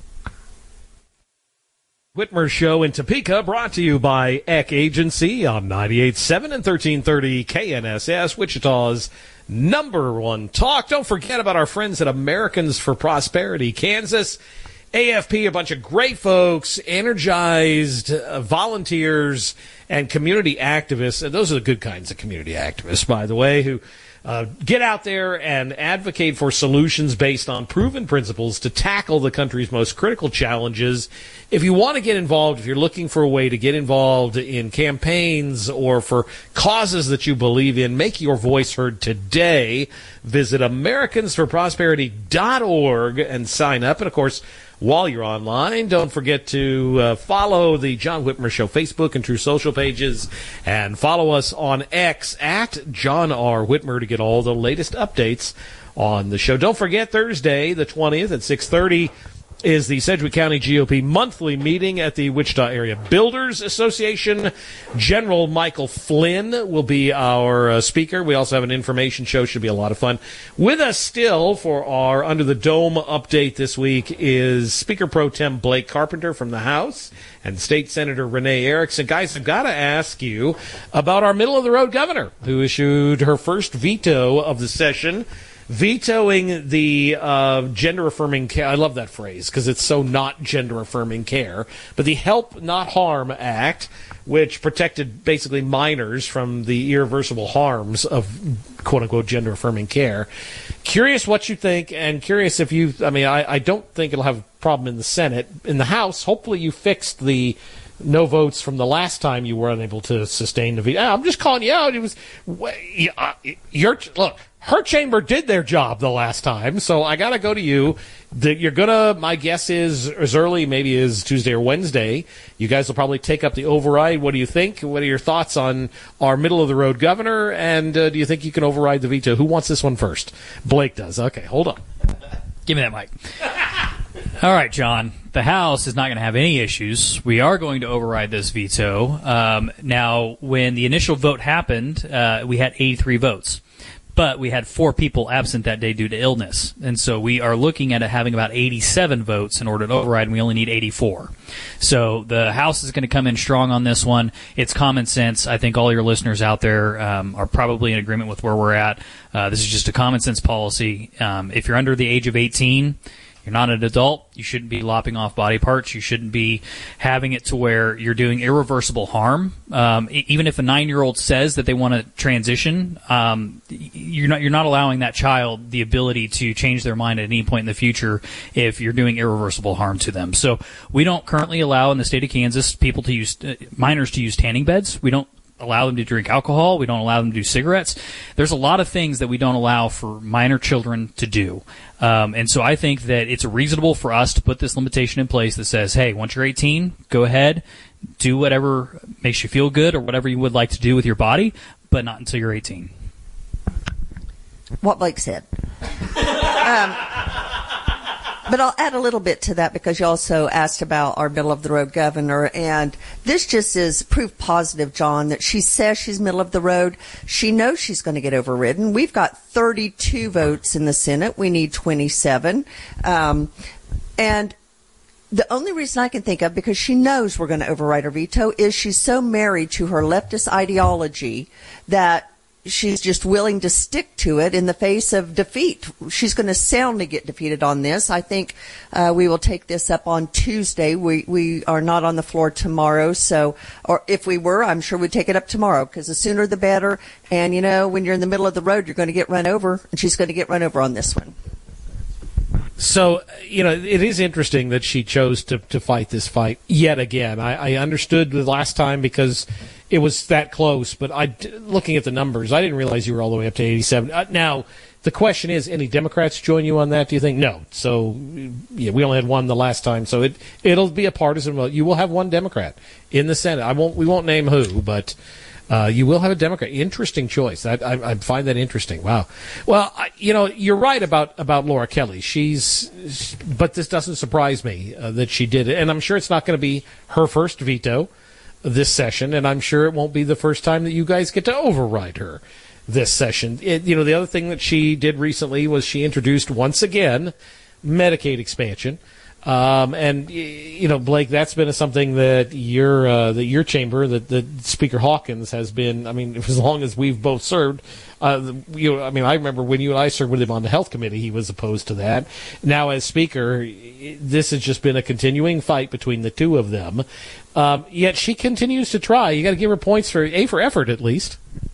Whitmer Show in Topeka, brought to you by E C Agency on ninety-eight point seven and thirteen thirty K N S S, Wichita's number one talk. Don't forget about our friends at Americans for Prosperity Kansas. A F P, a bunch of great folks, energized uh, volunteers and community activists. And those are the good kinds of community activists, by the way, who uh, get out there and advocate for solutions based on proven principles to tackle the country's most critical challenges. If you want to get involved, if you're looking for a way to get involved in campaigns or for causes that you believe in, make your voice heard today. Visit Americans for Prosperity dot org and sign up. And, of course, while you're online, don't forget to uh, follow the John Whitmer Show Facebook and True Social pages, and follow us on X at John R. Whitmer to get all the latest updates on the show. Don't forget, Thursday, the twentieth at six thirty, is the Sedgwick County G O P monthly meeting at the Wichita Area Builders Association. General Michael Flynn will be our uh, speaker. We also have an information show. Should be a lot of fun. With us still for our Under the Dome update this week is Speaker Pro Tem Blake Carpenter from the House and State Senator Renee Erickson. Guys, I've got to ask you about our middle-of-the-road governor who issued her first veto of the session, vetoing the uh, gender-affirming care. I love that phrase because it's so not gender-affirming care. But the Help Not Harm Act, which protected basically minors from the irreversible harms of quote-unquote gender-affirming care. Curious what you think, and curious if you, I mean, I, I don't think it'll have a problem in the Senate. In the House, hopefully you fixed the no votes from the last time you were unable to sustain the veto. I'm just calling you out. It was, you're, look, her chamber did their job the last time, so I got to go to you. The, you're going to, my guess is, as early maybe as Tuesday or Wednesday, you guys will probably take up the override. What do you think? What are your thoughts on our middle-of-the-road governor, and uh, do you think you can override the veto? Who wants this one first? Blake does. Okay, hold on. Give me that mic. All right, John. The House is not going to have any issues. We are going to override this veto. Um, now, when the initial vote happened, uh, we had eighty-three votes. But we had four people absent that day due to illness. And so we are looking at it having about eighty-seven votes in order to override, and we only need eighty-four. So the House is going to come in strong on this one. It's common sense. I think all your listeners out there um, are probably in agreement with where we're at. Uh, this is just a common sense policy. Um, if you're under the age of eighteen, you're not an adult. You shouldn't be lopping off body parts. You shouldn't be having it to where you're doing irreversible harm. Um, even if a nine-year-old says that they want to transition, um, you're not you're not allowing that child the ability to change their mind at any point in the future if you're doing irreversible harm to them. So we don't currently allow in the state of Kansas people to use uh, minors to use tanning beds. We don't allow them to drink alcohol. We don't allow them to do cigarettes. There's a lot of things that we don't allow for minor children to do. Um, and so I think that it's reasonable for us to put this limitation in place that says, hey, once you're eighteen, go ahead, do whatever makes you feel good or whatever you would like to do with your body, but not until you're eighteen. What Blake said. um, But I'll add a little bit to that because you also asked about our middle-of-the-road governor, and this just is proof positive, John, that she says she's middle of the road. She knows she's going to get overridden. We've got thirty-two votes in the Senate. We need twenty-seven. Um, and the only reason I can think of, because she knows we're going to override her veto, is she's so married to her leftist ideology that she's just willing to stick to it in the face of defeat. She's going to soundly get defeated on this. I think uh, we will take this up on Tuesday. We we are not on the floor tomorrow, so or if we were, I'm sure we'd take it up tomorrow because the sooner the better. And, you know, when you're in the middle of the road, you're going to get run over, and she's going to get run over on this one. So, you know, it is interesting that she chose to, to fight this fight yet again. I, I understood the last time because it was that close, but I, looking at the numbers, I didn't realize you were all the way up to eighty-seven. Uh, now, the question is, any Democrats join you on that, do you think? No. So, yeah, we only had one the last time, so it, it'll be a partisan vote. You will have one Democrat in the Senate. I won't. We won't name who, but Uh, you will have a Democrat. Interesting choice. I, I, I find that interesting. Wow. Well, I, you know, you're right about, about Laura Kelly. She's, but this doesn't surprise me uh, that she did it. And I'm sure it's not going to be her first veto this session, and I'm sure it won't be the first time that you guys get to override her this session. It, you know, the other thing that she did recently was she introduced once again Medicaid expansion. Um, and you know, Blake, that's been something that your uh, that your chamber, that, that Speaker Hawkins has been. I mean, as long as we've both served, uh, you. I mean, I remember when you and I served with him on the health committee, he was opposed to that. Now, as Speaker, this has just been a continuing fight between the two of them. Um, yet she continues to try. You got to give her points for a for effort, at least.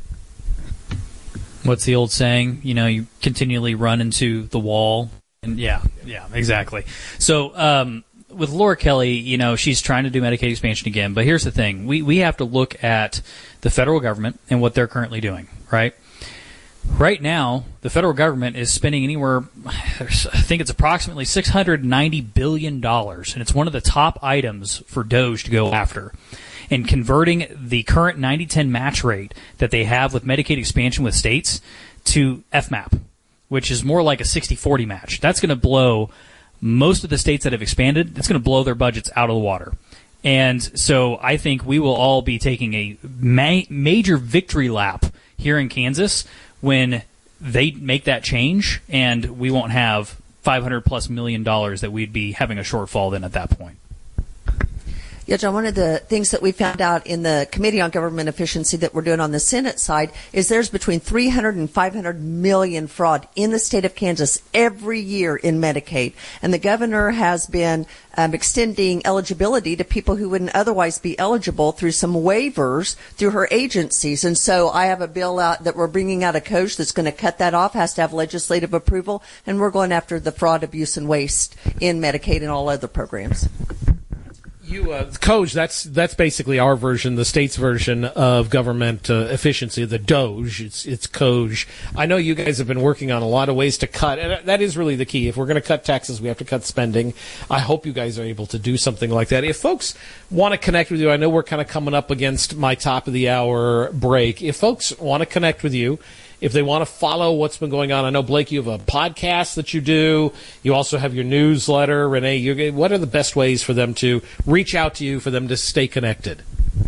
What's the old saying? You know, you continually run into the wall. And yeah, yeah, exactly. So um, with Laura Kelly, you know, she's trying to do Medicaid expansion again. But here's the thing. We, we have to look at the federal government and what they're currently doing, right? Right now, the federal government is spending anywhere, I think it's approximately six hundred ninety billion dollars. And it's one of the top items for DOGE to go after. And converting the current ninety ten match rate that they have with Medicaid expansion with states to F MAP, which is more like a sixty forty match. That's going to blow most of the states that have expanded. It's going to blow their budgets out of the water. And so I think we will all be taking a ma- major victory lap here in Kansas when they make that change, and we won't have five hundred plus million dollars that we'd be having a shortfall then at that point. Yeah, John, one of the things that we found out in the Committee on Government Efficiency that we're doing on the Senate side is there's between three hundred and five hundred million fraud in the state of Kansas every year in Medicaid. And the governor has been um, extending eligibility to people who wouldn't otherwise be eligible through some waivers through her agencies. And so I have a bill out that we're bringing out a coach that's going to cut that off, has to have legislative approval, and we're going after the fraud, abuse, and waste in Medicaid and all other programs. You, uh, Coach, that's that's basically our version, the state's version of government uh, efficiency, the DOGE. It's it's COGE. I know you guys have been working on a lot of ways to cut, and that is really the key. If we're going to cut taxes, we have to cut spending. I hope you guys are able to do something like that. If folks want to connect with you, I know we're kind of coming up against my top of the hour break. If folks want to connect with you, if they want to follow what's been going on, I know, Blake, you have a podcast that you do. You also have your newsletter. Renee, you're, what are the best ways for them to reach out to you, for them to stay connected?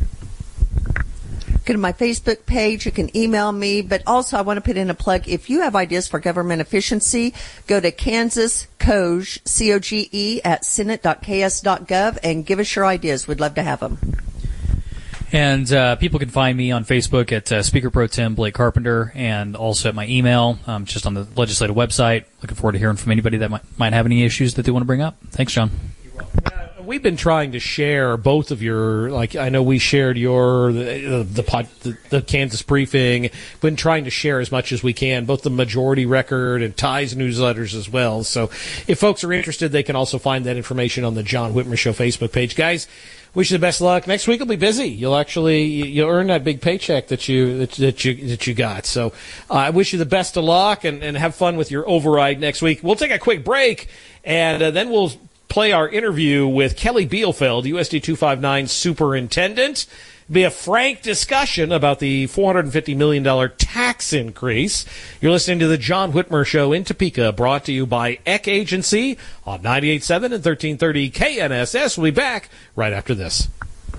Go to my Facebook page. You can email me. But also, I want to put in a plug. If you have ideas for government efficiency, go to Kansas COGE, C O G E, at senate dot k s dot gov and give us your ideas. We'd love to have them. And uh, people can find me on Facebook at uh, Speaker Pro Tem Blake Carpenter, and also at my email, um, just on the legislative website. Looking forward to hearing from anybody that might, might have any issues that they want to bring up. Thanks, John. We've been trying to share both of your, like, I know we shared your, the the, pod, the the Kansas briefing, been trying to share as much as we can, both the Majority Record and Ty's newsletters as well. So if folks are interested, they can also find that information on the John Whitmer Show Facebook page. Guys, wish you the best of luck. Next week will be busy. You'll actually, you'll earn that big paycheck that you, that, that you, that you got. So uh, I wish you the best of luck, and, and have fun with your override next week. We'll take a quick break, and uh, then we'll play our interview with Kelly Bielfeld, U S D two fifty-nine Superintendent. be a frank discussion about the four hundred fifty million dollars tax increase. You're listening to the John Whitmer Show in Topeka, brought to you by Eck Agency on ninety-eight point seven and thirteen thirty K N S S. We'll be back right after this.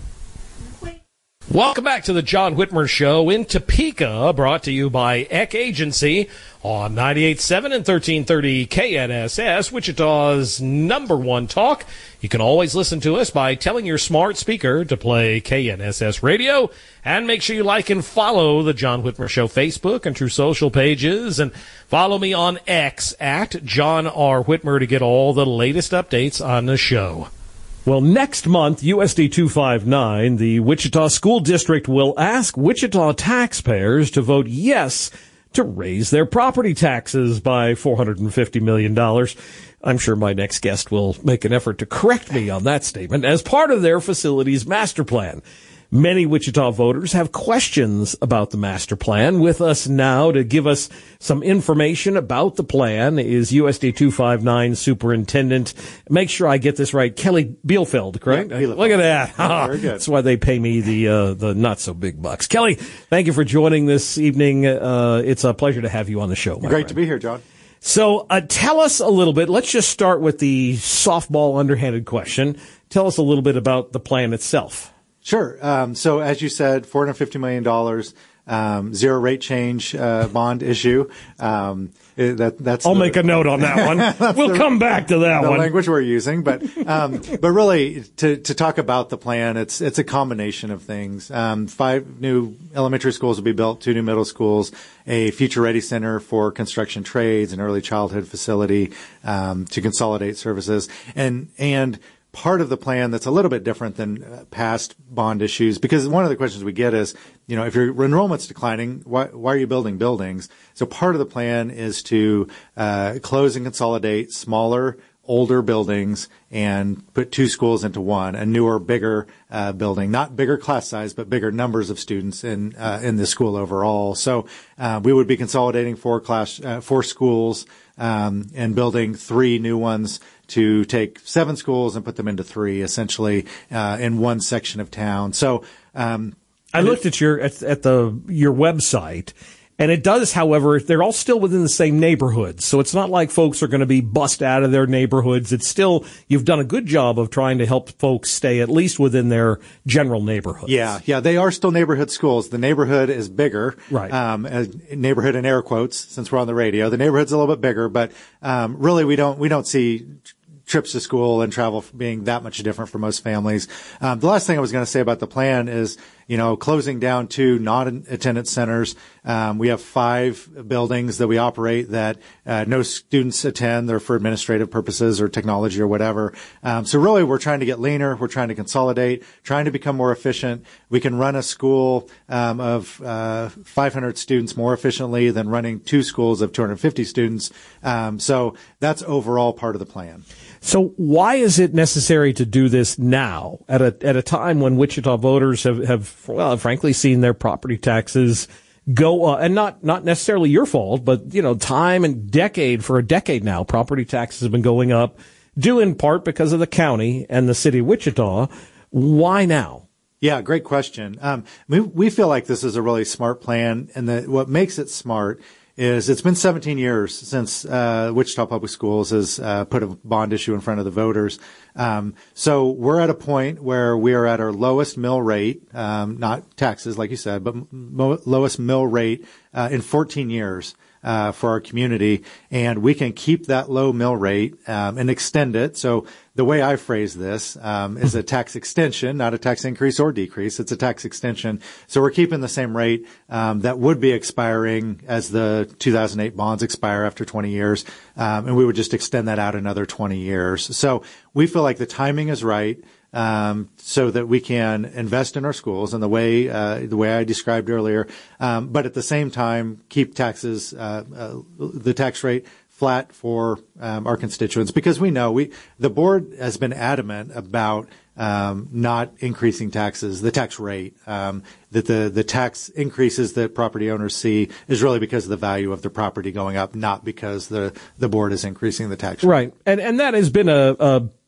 Welcome back to the John Whitmer Show in Topeka, brought to you by Eck Agency on ninety-eight point seven and thirteen thirty K N S S, Wichita's number one talk. You can always listen to us by telling your smart speaker to play K N S S Radio, and make sure you like and follow the John Whitmer Show Facebook and True Social pages, and follow me on X at John R. Whitmer to get all the latest updates on the show. Well, next month, U S D two fifty-nine, the Wichita School District will ask Wichita taxpayers to vote yes to raise their property taxes by four hundred fifty million dollars. I'm sure my next guest will make an effort to correct me on that statement as part of their facilities master plan. Many Wichita voters have questions about the master plan. With us now to give us some information about the plan is U S D two fifty-nine Superintendent. Make sure I get this right. Kelly Bielfeld, correct? Yeah, Bielfeld. Look at that. Very good. That's why they pay me the uh, the not so big bucks. Kelly, thank you for joining this evening. Uh, it's a pleasure to have you on the show. Great friend. to be here, John. So uh, tell us a little bit. Let's just start with the softball underhanded question. Tell us a little bit about the plan itself. Sure. Um, so as you said, four hundred fifty million dollars, um, zero rate change uh, bond issue. Um, that, that's I'll the, make a note on that one. We'll the, come back to that the one. The language we're using, but um, but really to to talk about the plan, it's it's a combination of things. Um, five new elementary schools will be built, two new middle schools, a future ready center for construction trades, an early childhood facility um, to consolidate services, and and. Part of the plan that's a little bit different than uh, past bond issues, because one of the questions we get is, you know, if your enrollment's declining, why, why are you building buildings? So part of the plan is to uh, close and consolidate smaller, older buildings and put two schools into one, a newer, bigger uh, building, not bigger class size, but bigger numbers of students in uh, in the school overall. So uh, we would be consolidating four class, uh, four schools um, and building three new ones to take seven schools and put them into three, essentially, uh, in one section of town. So, um, I looked at your, at, at the, your website, and it does, however, they're all still within the same neighborhoods. So it's not like folks are going to be bussed out of their neighborhoods. It's still, you've done a good job of trying to help folks stay at least within their general neighborhoods. Yeah, yeah, they are still neighborhood schools. The neighborhood is bigger. Right. Um, as neighborhood in air quotes, since we're on the radio. The neighborhood's a little bit bigger, but, um, really we don't, we don't see trips to school and travel being that much different for most families. Um, the last thing I was going to say about the plan is, you know, closing down two non-attendance centers. Um, we have five buildings that we operate that uh, no students attend. They're for administrative purposes or technology or whatever. Um, so really, we're trying to get leaner. We're trying to consolidate, trying to become more efficient. We can run a school um, of uh, five hundred students more efficiently than running two schools of two hundred fifty students. Um, so that's overall part of the plan. So why is it necessary to do this now at a at a time when Wichita voters have, have well, frankly, seen their property taxes go up, and not not necessarily your fault, but you know, time and decade for a decade now, property taxes have been going up, due in part because of the county and the city of Wichita. Why now? Yeah, great question. Um, we we feel like this is a really smart plan, and that what makes it smart is it's been seventeen years since uh, Wichita Public Schools has uh, put a bond issue in front of the voters. Um, so we're at a point where we are at our lowest mill rate, um, not taxes, like you said, but mo- lowest mill rate uh, in fourteen years. Uh, for our community, and we can keep that low mill rate um, and extend it. So the way I phrase this um, is a tax extension, not a tax increase or decrease. It's a tax extension. So we're keeping the same rate um, that would be expiring as the two thousand eight bonds expire after twenty years, um, and we would just extend that out another twenty years. So we feel like the timing is right. Um, so that we can invest in our schools in the way uh, the way I described earlier, um, but at the same time keep taxes uh, uh, the tax rate flat for um, our constituents, because we know we the board has been adamant about um, not increasing taxes, the tax rate. Um, that the the tax increases that property owners see is really because of the value of their property going up, not because the the board is increasing the tax rate. Right, and and that has been a. a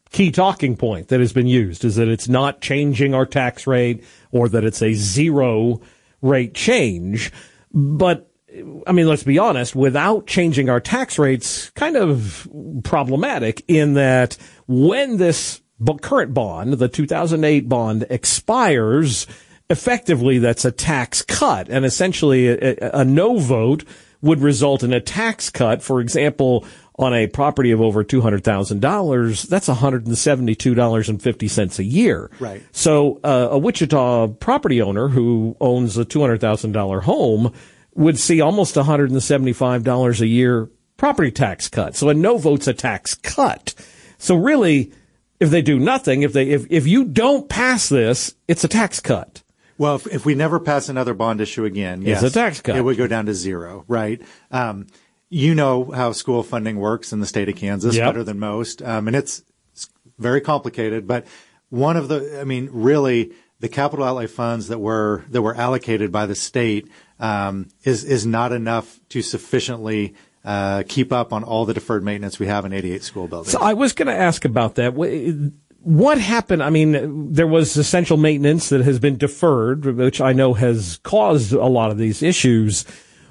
key talking point that has been used, is that it's not changing our tax rate or that it's a zero rate change. But I mean, let's be honest, without changing our tax rates, kind of problematic in that when this current bond, the two thousand eight bond, expires, effectively that's a tax cut. And essentially a, a no vote would result in a tax cut. For example, on a property of over two hundred thousand dollars, that's one hundred seventy-two dollars and fifty cents a year. Right. So uh, a Wichita property owner who owns a two hundred thousand dollars home would see almost one hundred seventy-five dollars a year property tax cut. So a no vote's a tax cut. So really, if they do nothing, if they if, if you don't pass this, it's a tax cut. Well, if, if we never pass another bond issue again, yes, it's a tax cut. It would go down to zero, right? Um, you know how school funding works in the state of Kansas Yep. better than most, um, and it's, it's very complicated. But one of the, I mean, really, the capital outlay funds that were that were allocated by the state um, is is not enough to sufficiently uh, keep up on all the deferred maintenance we have in eighty-eight school buildings. So I was going to ask about that. What happened? I mean, there was essential maintenance that has been deferred, which I know has caused a lot of these issues.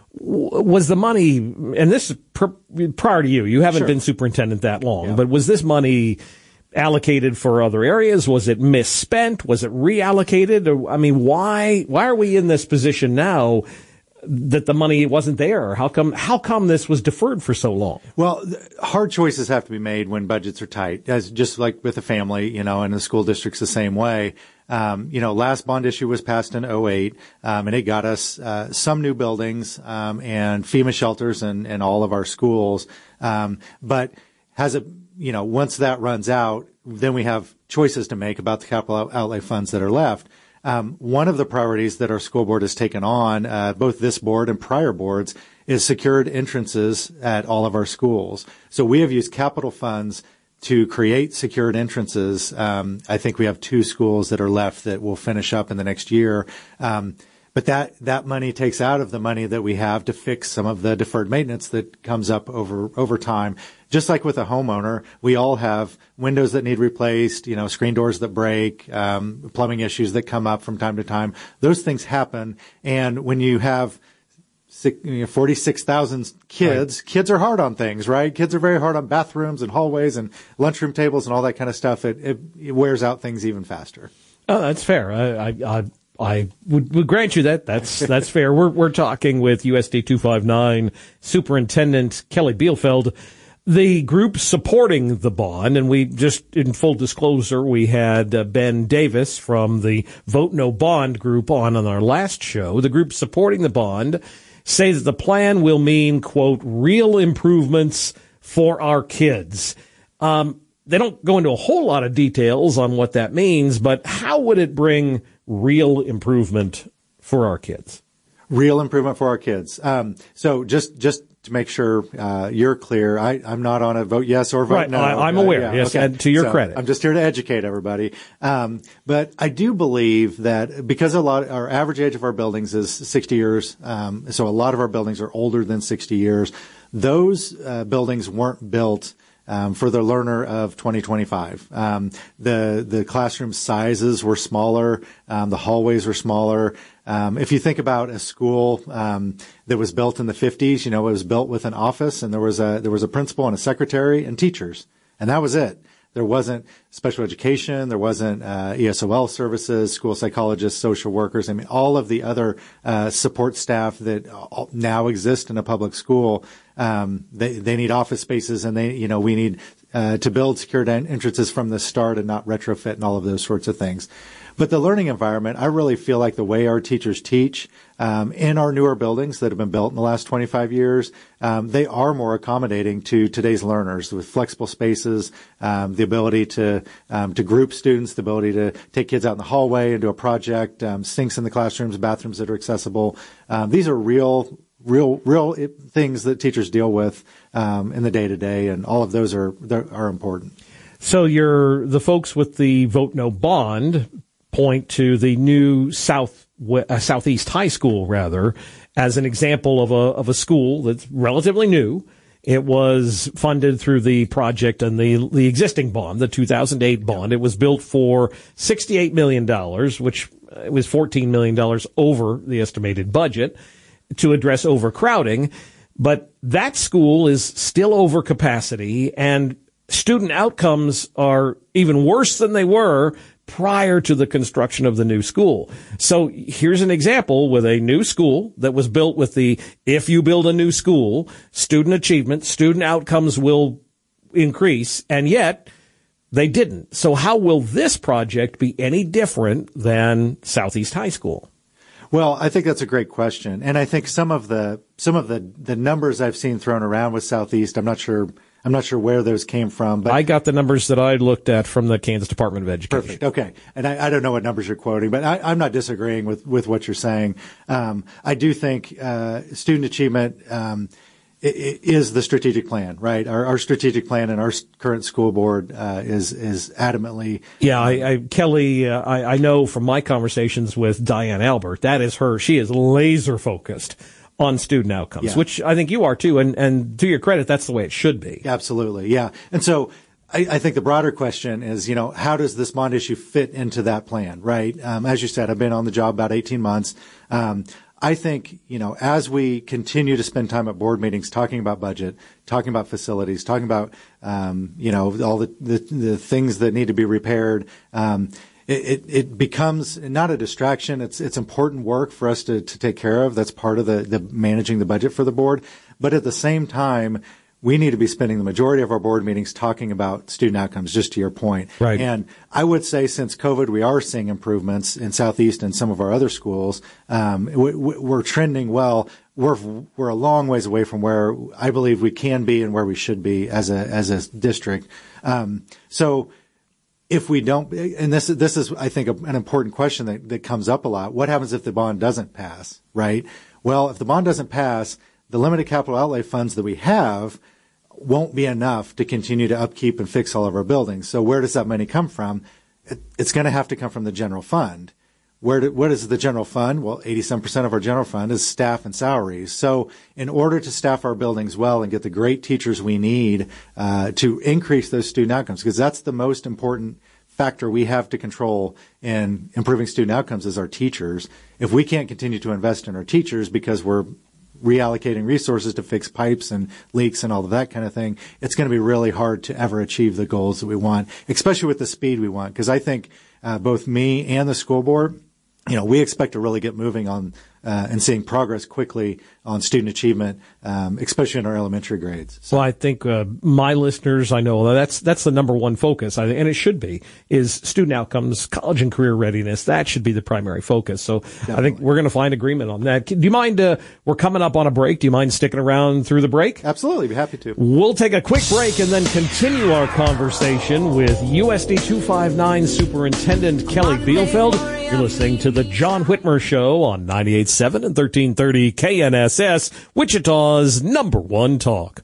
Was the money, and this is pr- prior to you, you haven't Sure. been superintendent that long, Yeah. but was this money allocated for other areas? Was it misspent? Was it reallocated? Or, I mean, why why are we in this position now that the money wasn't there? How come how come this was deferred for so long? Well, hard choices have to be made when budgets are tight, as just like with a family, you know, and the school district's the same way. Um, you know, last bond issue was passed in oh eight, um, and it got us uh, some new buildings um, and FEMA shelters in, in all of our schools. Um, but has it, you know, once that runs out, then we have choices to make about the capital outlay funds that are left. Um, one of the priorities that our school board has taken on, uh, both this board and prior boards, is secured entrances at all of our schools. So we have used capital funds to create secured entrances. Um, I think we have two schools that are left that will finish up in the next year. Um, but that, that money takes out of the money that we have to fix some of the deferred maintenance that comes up over, over time. Just like with a homeowner, we all have windows that need replaced, you know, screen doors that break, um, plumbing issues that come up from time to time. Those things happen. And when you have forty-six thousand kids, right. Kids are hard on things, right? Kids are very hard on bathrooms and hallways and lunchroom tables and all that kind of stuff. It, it, it wears out things even faster. Oh, that's fair. I, I, I, I would, would grant you that. That's, that's fair. We're, we're talking with U S D two fifty-nine Superintendent Kelly Bielfeld, the group supporting the bond. And we just, in full disclosure, we had uh, Ben Davis from the Vote No Bond group on on our last show. The group supporting the bond say that the plan will mean, quote, real improvements for our kids. Um, they don't go into a whole lot of details on what that means, but how would it bring real improvement for our kids? Real improvement for our kids. Um, so just, just to make sure uh, you're clear, I, I'm not on a vote yes or vote right, no. I, I'm aware, uh, yeah, yes, okay. and to your so credit. I'm just here to educate everybody. Um, but I do believe that because a lot, our average age of our buildings is sixty years, um, so a lot of our buildings are older than sixty years. Those uh, buildings weren't built Um, for the learner of twenty twenty-five. Um, the, the classroom sizes were smaller. Um, the hallways were smaller. Um, if you think about a school, um, that was built in the fifties, you know, it was built with an office and there was a, there was a principal and a secretary and teachers. And that was it. There wasn't special education. There wasn't, uh, E S O L services, school psychologists, social workers. I mean, all of the other, uh, support staff that now exist in a public school. Um, they, they need office spaces and they, you know, we need, uh, to build secured entrances from the start and not retrofit and all of those sorts of things. But the learning environment, I really feel like the way our teachers teach, um, in our newer buildings that have been built in the last twenty-five years, um, they are more accommodating to today's learners with flexible spaces, um, the ability to, um, to group students, the ability to take kids out in the hallway and do a project, um, sinks in the classrooms, bathrooms that are accessible. Um, these are real, real, real things that teachers deal with, um, in the day to day, and all of those are, are important. So you're, the folks with the Vote No Bond point to the new South uh, Southeast High School, rather, as an example of a of a school that's relatively new It was funded through the project and the the existing bond, the two thousand eight bond. It was built for sixty-eight million dollars, which was fourteen million dollars over the estimated budget to address overcrowding. But that school is still over capacity, and student outcomes are even worse than they were prior to the construction of the new school. So here's an example with a new school that was built with the, if you build a new school, student achievement, student outcomes will increase, and yet they didn't. So how will this project be any different than Southeast High School? Well, I think that's a great question. And I think some of the, some of the, the numbers I've seen thrown around with Southeast, I'm not sure I'm not sure where those came from, but I got the numbers that I looked at from the Kansas Department of Education. Perfect. Okay. And I, I don't know what numbers you're quoting, but I, I'm not disagreeing with, with what you're saying. Um, I do think, uh, student achievement, um, is the strategic plan, right? Our, our strategic plan and our current school board, uh, is, is adamantly. Yeah. I, I Kelly, uh, I, I know from my conversations with Diane Albert, that is her. She is laser focused on student outcomes, yeah. Which I think you are too. And, and to your credit, that's the way it should be. Absolutely. Yeah. And so I, I think the broader question is, you know, how does this bond issue fit into that plan, right? Um, as you said, I've been on the job about eighteen months. Um, I think, you know, as we continue to spend time at board meetings talking about budget, talking about facilities, talking about, um, you know, all the, the, the things that need to be repaired, um, It, it becomes not a distraction. It's it's important work for us to, to take care of. That's part of the, the managing the budget for the board. But at the same time, we need to be spending the majority of our board meetings talking about student outcomes, just to your point. Right. And I would say since COVID, we are seeing improvements in Southeast and some of our other schools. Um, we, we're trending well. We're we're a long ways away from where I believe we can be and where we should be as a as a district. Um, so. If we don't, and this, this is, I think, an important question that, that comes up a lot. What happens if the bond doesn't pass, right? Well, if the bond doesn't pass, the limited capital outlay funds that we have won't be enough to continue to upkeep and fix all of our buildings. So where does that money come from? It, it's going to have to come from the general fund. Where do, what is the general fund? Well, eighty-seven percent of our general fund is staff and salaries. So in order to staff our buildings well and get the great teachers we need uh, to increase those student outcomes, because that's the most important factor we have to control in improving student outcomes is our teachers. If we can't continue to invest in our teachers because we're reallocating resources to fix pipes and leaks and all of that kind of thing, it's going to be really hard to ever achieve the goals that we want, especially with the speed we want. Because I think uh, both me and the school board, you know, we expect to really get moving on uh, and seeing progress quickly on student achievement, um, especially in our elementary grades. So well, I think uh, my listeners, I know that's that's the number one focus, I think, and it should be, is student outcomes, college and career readiness. That should be the primary focus. So Definitely. I think we're going to find agreement on that. Do you mind? Uh, we're coming up on a break. Do you mind sticking around through the break? Absolutely, be happy to. We'll take a quick break and then continue our conversation with U S D two fifty-nine Superintendent Kelly Bielfeld. You're listening to the John Whitmer Show on ninety-eight point seven and thirteen thirty K N S S, Wichita's number one talk.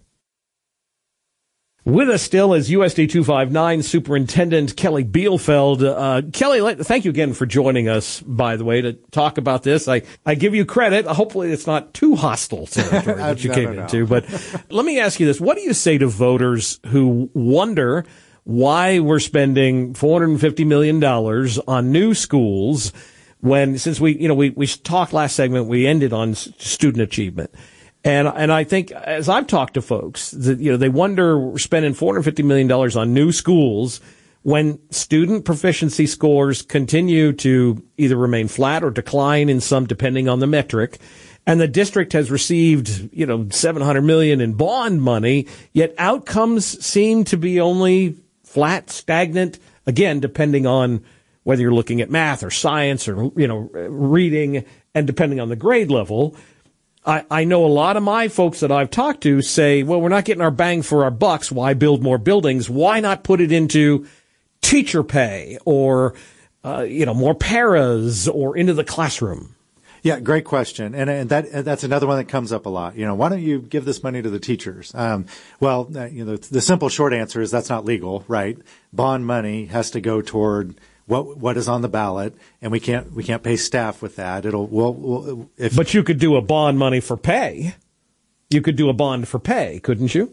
With us still is U S D two fifty-nine Superintendent Kelly Bielfeld. Uh, Kelly, thank you again for joining us, by the way, to talk about this. I, I give you credit. Hopefully it's not too hostile territory that you no, came no, no. into. But let me ask you this. What do you say to voters who wonder why we're spending four hundred fifty million dollars on new schools when, since we, you know, we, we talked last segment, we ended on student achievement. And, and I think as I've talked to folks that, you know, they wonder we're spending four hundred fifty million dollars on new schools when student proficiency scores continue to either remain flat or decline in some, depending on the metric. And the district has received, you know, seven hundred million dollars in bond money, yet outcomes seem to be only flat, stagnant, again, depending on whether you're looking at math or science or, you know, reading, and depending on the grade level. I, I know a lot of my folks that I've talked to say, well, we're not getting our bang for our bucks. Why build more buildings? Why not put it into teacher pay or, uh, you know, more paras or into the classroom? Yeah, great question. And, and that, and that's another one that comes up a lot. You know, why don't you give this money to the teachers? Um, well, uh, you know, the simple short answer is that's not legal, right? Bond money has to go toward what, what is on the ballot, and we can't, we can't pay staff with that. It'll, we'll, we'll if. But you could do a bond money for pay. You could do a bond for pay, couldn't you?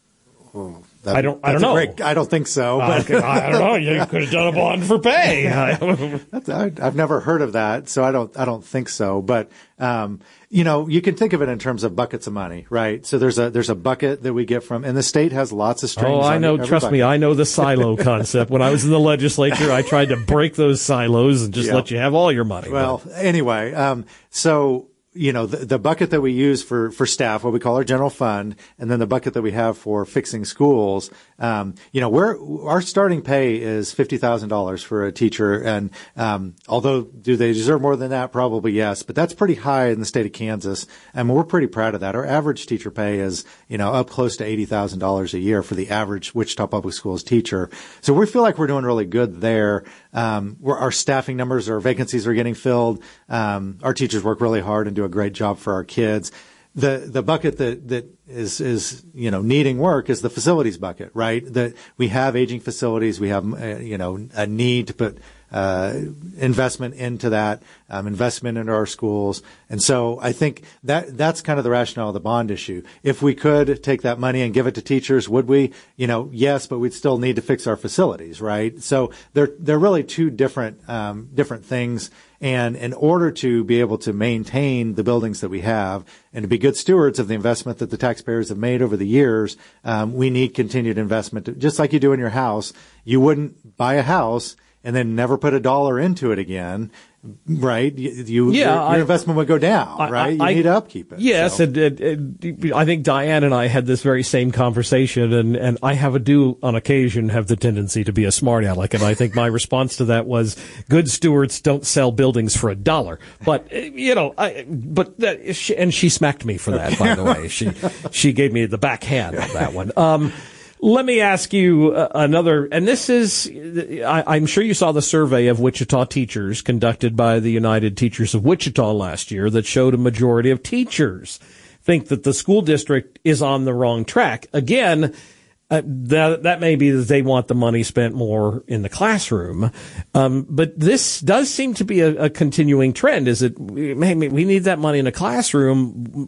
Oh, that, I don't. I don't know. Great, I don't think so. Uh, But okay, I don't know. You could have done a bond for pay. That's, I, I've never heard of that, so I don't. I don't think so. But um, you know, you can think of it in terms of buckets of money, right? So there's a there's a bucket that we get from, and the state has lots of strings. Oh, I on know. every Trust bucket. me, I know the silo concept. When I was in the legislature, I tried to break those silos and just Yeah. let you have all your money. Well, anyway, um, so. You know, the, the bucket that we use for, for staff, what we call our general fund, and then the bucket that we have for fixing schools, um, you know, we're, our starting pay is fifty thousand dollars for a teacher. And, um, although do they deserve more than that? Probably yes, but that's pretty high in the state of Kansas. And we're pretty proud of that. Our average teacher pay is, you know, up close to eighty thousand dollars a year for the average Wichita Public Schools teacher. So we feel like we're doing really good there. Um, we're, our staffing numbers, our vacancies are getting filled. Um, our teachers work really hard and do a great job for our kids. The the bucket that that is is you know needing work is the facilities bucket, right? That we have aging facilities, we have uh, you know a need to put uh, investment into that, um, investment into our schools, and so I think that that's kind of the rationale of the bond issue. If we could take that money and give it to teachers, would we? You know, yes, but we'd still need to fix our facilities, right? So they're they're really two different um, different things. And in order to be able to maintain the buildings that we have and to be good stewards of the investment that the taxpayers have made over the years, um, we need continued investment. Just like you do in your house, you wouldn't buy a house and then never put a dollar into it again, right? You, you Yeah, your, your I- investment would go down, I- right? You I- need to upkeep it. Yes, so. and, and, and I think Diane and I had this very same conversation, and, and I have a do on occasion have the tendency to be a smart aleck, and I think my response to that was, good stewards don't sell buildings for a dollar. But, uh, you know, I, but that, she, and she smacked me for that, by the way. She, she gave me the backhand on that one. Um, Let me ask you uh, another, and this is, I, I'm sure you saw the survey of Wichita teachers conducted by the United Teachers of Wichita last year that showed a majority of teachers think that the school district is on the wrong track. Again, uh, that, that may be that they want the money spent more in the classroom. Um, but this does seem to be a, a continuing trend. Is it, maybe we need that money in a classroom.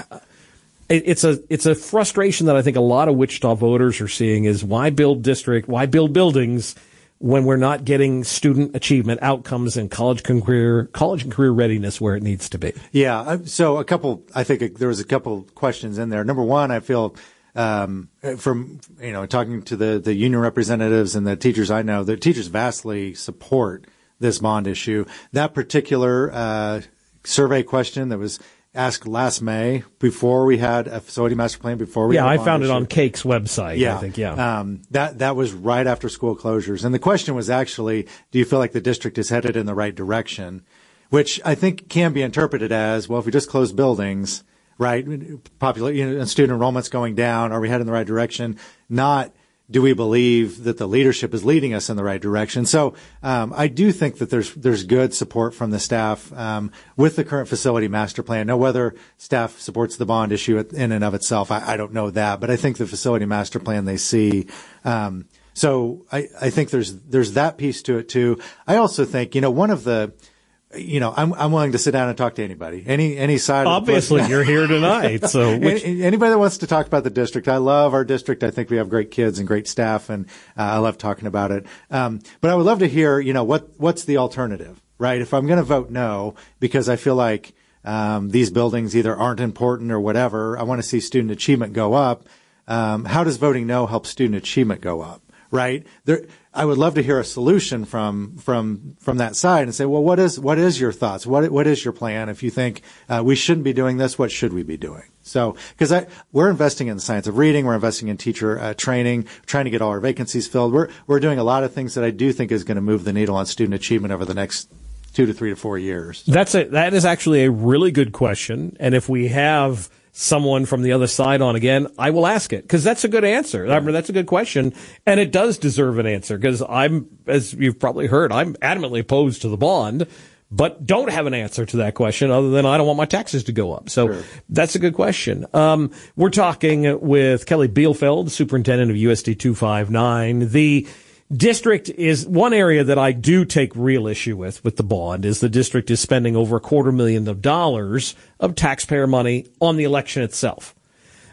It's a it's a frustration that I think a lot of Wichita voters are seeing is why build district, why build buildings when we're not getting student achievement outcomes and college and career college and career readiness where it needs to be. Yeah. So a couple, I think there was a couple questions in there. Number one, I feel um, from you know talking to the the union representatives and the teachers I know, the teachers vastly support this bond issue. That particular uh, survey question that was asked last May, before we had a facility master plan, before we yeah, had a I bond found it issue. on Cake's website. Yeah, I think yeah. Um, that that was right after school closures, and the question was actually, do you feel like the district is headed in the right direction? Which I think can be interpreted as, well, if we just close buildings, right, population, you know, student enrollment's going down, are we headed in the right direction? Not, do we believe that the leadership is leading us in the right direction? So um, I do think that there's there's good support from the staff um, with the current facility master plan. Now, whether staff supports the bond issue in and of itself, I, I don't know that, but I think the facility master plan they see. Um, so I, I think there's there's that piece to it too. I also think, you know, one of the You know, I'm I'm willing to sit down and talk to anybody, any any side. Obviously, of the you're here tonight, so which... Any, anybody that wants to talk about the district, I love our district. I think we have great kids and great staff, and uh, I love talking about it. Um, but I would love to hear, you know, what what's the alternative, right? If I'm going to vote no because I feel like um, these buildings either aren't important or whatever, I want to see student achievement go up. Um, how does voting no help student achievement go up? Right? There, I would love to hear a solution from from from that side and say, well, what is what is your thoughts? What what is your plan? If you think uh, we shouldn't be doing this, what should we be doing? So, because I we're investing in the science of reading, we're investing in teacher uh, training, trying to get all our vacancies filled. We're we're doing a lot of things that I do think is going to move the needle on student achievement over the next two to three to four years. That's a that is actually a really good question, and if we have someone from the other side on again, I will ask it, because that's a good answer. I mean, that's a good question, and it does deserve an answer, because I'm, as you've probably heard, I'm adamantly opposed to the bond, but don't have an answer to that question other than I don't want my taxes to go up. So sure. That's a good question. Um, we're talking with Kelly Bielfeld, superintendent of U S D two fifty-nine. The district is one area that I do take real issue with, with the bond, is the district is spending over a quarter million of dollars of taxpayer money on the election itself.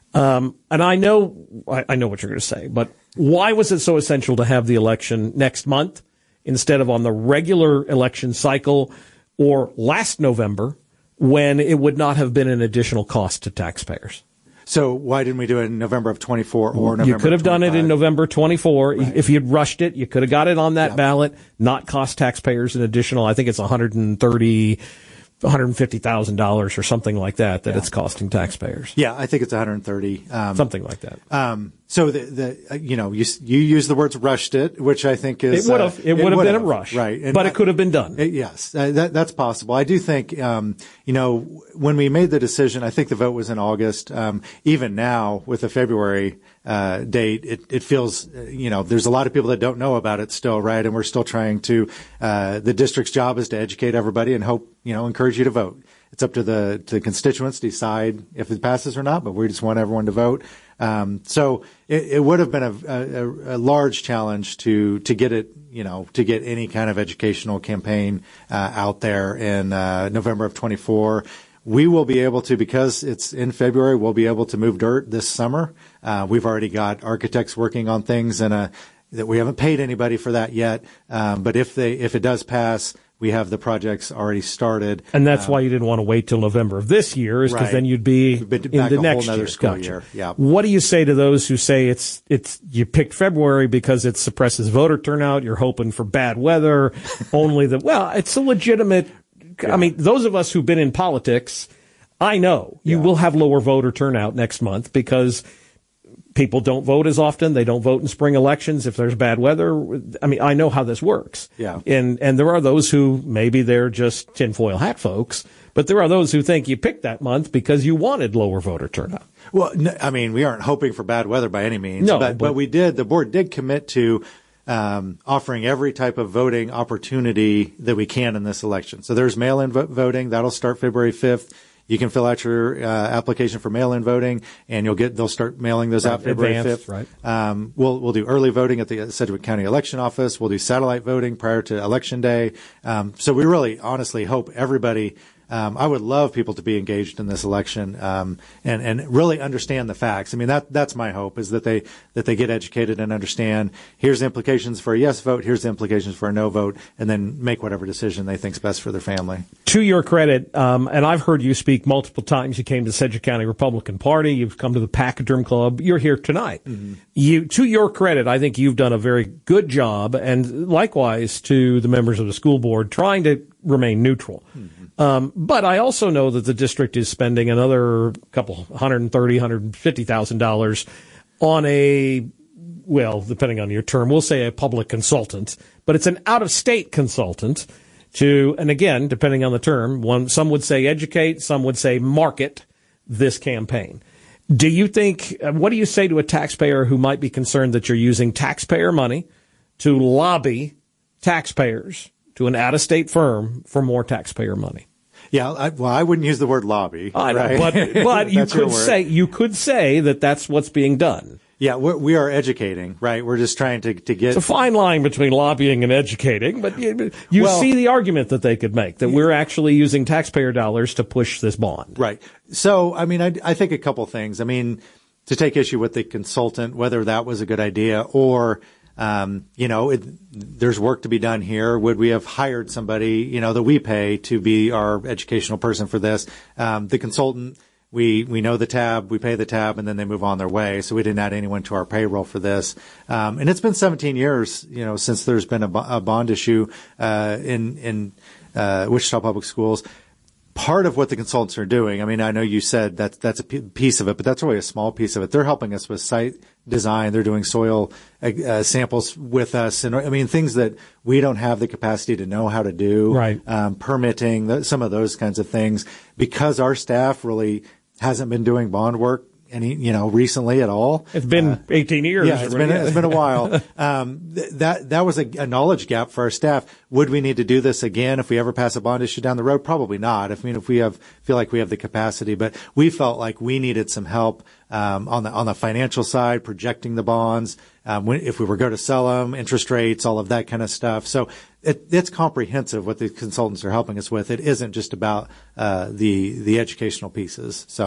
Um, and I know, I, I know what you're going to say, but why was it so essential to have the election next month instead of on the regular election cycle or last November when it would not have been an additional cost to taxpayers? So why didn't we do it in November of twenty-four or November? You could have done it in November twenty-four. Right. If you'd rushed it, you could have got it on that yep. ballot, not cost taxpayers an additional, I think it's one hundred thirty, one hundred fifty thousand dollars or something like that, that yeah. it's costing taxpayers. Yeah, I think it's one hundred thirty. Um, something like that. Um, so the, the, uh, you know, you, you use the words rushed it, which I think is. It would have, uh, it would have been a rush. Right. And but it could have been done. It, yes, uh, that, that's possible. I do think, um, you know, when we made the decision, I think the vote was in August. Um, even now with the February, uh, date, it, it feels, uh, you know, there's a lot of people that don't know about it still, right? And we're still trying to, uh, the district's job is to educate everybody and hope, you know, encourage you to vote. It's up to the, to the constituents to decide if it passes or not, but we just want everyone to vote. Um, so it, it would have been a, a, a large challenge to, to get it, you know, to get any kind of educational campaign, uh, out there in, uh, November of twenty-four. We will be able to, because it's in February, we'll be able to move dirt this summer. Uh, we've already got architects working on things and, uh, that we haven't paid anybody for that yet. Um, but if they, if it does pass, we have the projects already started. And that's um, why you didn't want to wait till November of this year, is because right. then you'd be in the a next whole year. School gotcha. year. Yeah. What do you say to those who say it's, it's, you picked February because it suppresses voter turnout, you're hoping for bad weather, only the, well, it's a legitimate, yeah. I mean, those of us who've been in politics, I know you yeah. will have lower voter turnout next month because people don't vote as often. They don't vote in spring elections if there's bad weather. I mean, I know how this works. Yeah. And, and there are those who maybe they're just tinfoil hat folks, but there are those who think you picked that month because you wanted lower voter turnout. Well, no, I mean, we aren't hoping for bad weather by any means. No, but, but, but we did, the board did commit to um, offering every type of voting opportunity that we can in this election. So there's mail-in vo- voting. That'll start February fifth. You can fill out your uh, application for mail-in voting, and you'll get. They'll start mailing those right, out February advanced, fifth. Right. Um, we'll we'll do early voting at the Sedgwick County Election Office. We'll do satellite voting prior to Election Day. Um, so we really, honestly, hope everybody. Um, I would love people to be engaged in this election, um, and, and really understand the facts. I mean, that, that's my hope, is that they, that they get educated and understand, here's the implications for a yes vote, here's the implications for a no vote, and then make whatever decision they think's best for their family. To your credit, um, and I've heard you speak multiple times. You came to the Sedgwick County Republican Party. You've come to the Pachyderm Club. You're here tonight. Mm-hmm. You, to your credit, I think you've done a very good job, and likewise to the members of the school board, trying to remain neutral. Mm-hmm. Um, but I also know that the district is spending another couple hundred thirty, hundred fifty thousand dollars on a, well, depending on your term, we'll say a public consultant, but it's an out-of-state consultant to, and again, depending on the term, one, some would say educate, some would say market this campaign. Do you think, what do you say to a taxpayer who might be concerned that you're using taxpayer money to lobby taxpayers to an out-of-state firm for more taxpayer money? Yeah, I, well, I wouldn't use the word lobby. I know, right? but, but you could say you could say that that's what's being done. Yeah, we're, we are educating, right? We're just trying to, to get... It's a fine line between lobbying and educating, but you, you well, see the argument that they could make, that we're actually using taxpayer dollars to push this bond. Right. So, I mean, I, I think a couple things. I mean, to take issue with the consultant, whether that was a good idea or... Um, you know, it, there's work to be done here. Would we have hired somebody, you know, that we pay to be our educational person for this? Um, the consultant, we, we know the tab, we pay the tab, and then they move on their way. So we didn't add anyone to our payroll for this. Um, and it's been seventeen years, you know, since there's been a, a bond issue, uh, in, in, uh, Wichita Public Schools. Part of what the consultants are doing, I mean, I know you said that that's a p- piece of it, but that's really a small piece of it. They're helping us with site design. They're doing soil uh, samples with us. And I mean, things that we don't have the capacity to know how to do. Right. Um, permitting, th- some of those kinds of things. Because our staff really hasn't been doing bond work any, you know, recently at all. It's been uh, eighteen years. Yeah, it's been, it's been a while. Um, th- that, that was a, a knowledge gap for our staff. Would we need to do this again if we ever pass a bond issue down the road? Probably not. I mean, if we have, feel like we have the capacity, but we felt like we needed some help, um, on the, on the financial side, projecting the bonds, um, when, if we were going to sell them, interest rates, all of that kind of stuff. So it, it's comprehensive what the consultants are helping us with. It isn't just about, uh, the, the educational pieces. So.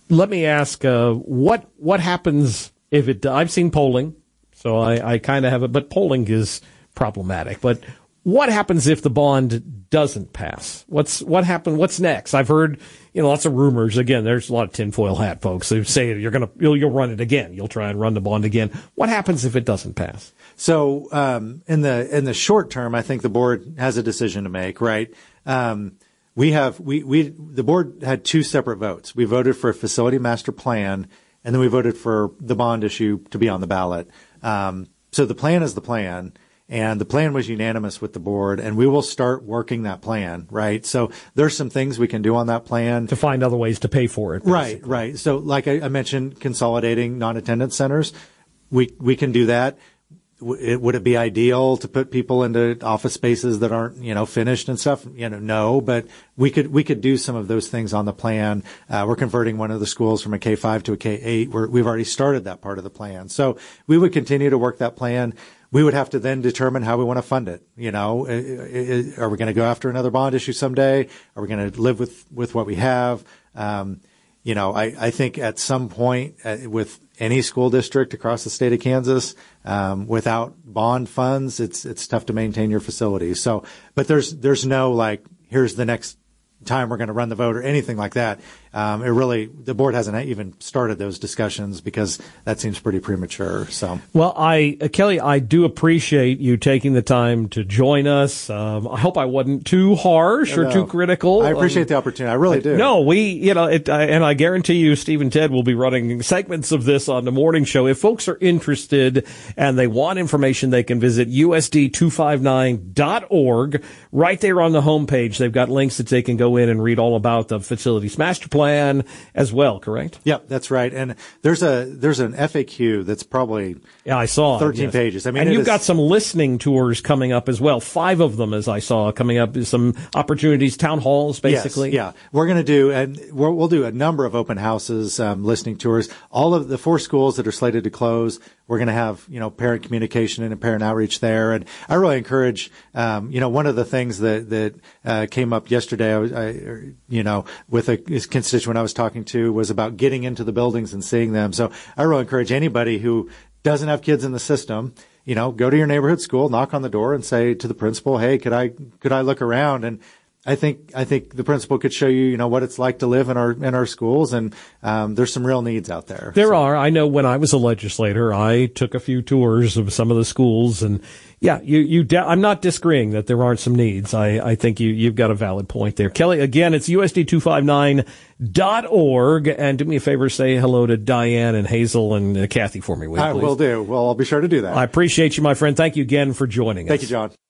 let me ask, uh, what what happens if it? I've seen polling, so I, I kind of have it, but polling is problematic. But what happens if the bond doesn't pass? What's what happen? What's next? I've heard, you know, lots of rumors. Again, there's a lot of tinfoil hat folks who say you're gonna you'll, you'll run it again. You'll try and run the bond again. What happens if it doesn't pass? So um, in the in the short term, I think the board has a decision to make. Right. Um, we have we we the board had two separate votes. We voted for a facility master plan, and then we voted for the bond issue to be on the ballot. Um, so the plan is the plan. And the plan was unanimous with the board, and we will start working that plan, right? So there's some things we can do on that plan. To find other ways to pay for it. Basically. Right, right. So like I, I mentioned, consolidating non-attendance centers, we we can do that. It, would it be ideal to put people into office spaces that aren't, you know, finished and stuff? You know, no, but we could we could do some of those things on the plan. Uh, we're converting one of the schools from a K five to a K eight. We're, we've already started that part of the plan. So we would continue to work that plan. We would have to then determine how we want to fund it. You know, are we going to go after another bond issue someday? Are we going to live with, with what we have? Um, you know, I, I think at some point uh, with any school district across the state of Kansas, um, without bond funds, it's, it's tough to maintain your facilities. So, but there's, there's no like, here's the next time we're going to run the vote or anything like that. Um, it really, the board hasn't even started those discussions because that seems pretty premature. So, well, I, uh, Kelly, I do appreciate you taking the time to join us. Um, I hope I wasn't too harsh or no, too critical. I appreciate um, the opportunity. I really I, do. No, we, you know, it, I, and I guarantee you, Steve and Ted will be running segments of this on the morning show. If folks are interested and they want information, they can visit U S D two fifty-nine dot org. Right there on the homepage, they've got links that they can go in and read all about the facilities master plan. Plan as well, correct? Yep, that's right. And there's a there's an F A Q that's probably yeah, I saw thirteen yes. pages. I mean, and you've is, got some listening tours coming up as well. Five of them, as I saw, coming up. Some opportunities, town halls, basically. Yes, yeah, we're going to do, and we'll, we'll do a number of open houses, um, listening tours. All of the four schools that are slated to close, we're going to have, you know, parent communication and parent outreach there. And I really encourage, um, you know, one of the things that that uh, came up yesterday, I, was, I, you know, with a constituent I was talking to was about getting into the buildings and seeing them. So I really encourage anybody who doesn't have kids in the system, you know, go to your neighborhood school, knock on the door and say to the principal, hey, could I, could I look around? And I think, I think the principal could show you, you know, what it's like to live in our, in our schools. And, um, there's some real needs out there. There so. are. I know when I was a legislator, I took a few tours of some of the schools and yeah, you, you, de- I'm not disagreeing that there aren't some needs. I, I think you, you've got a valid point there. Kelly, again, it's U S D two fifty-nine dot org. And do me a favor, say hello to Diane and Hazel and uh, Kathy for me, will you, I please? will do. Well, I'll be sure to do that. I appreciate you, my friend. Thank you again for joining Thank us. you, John.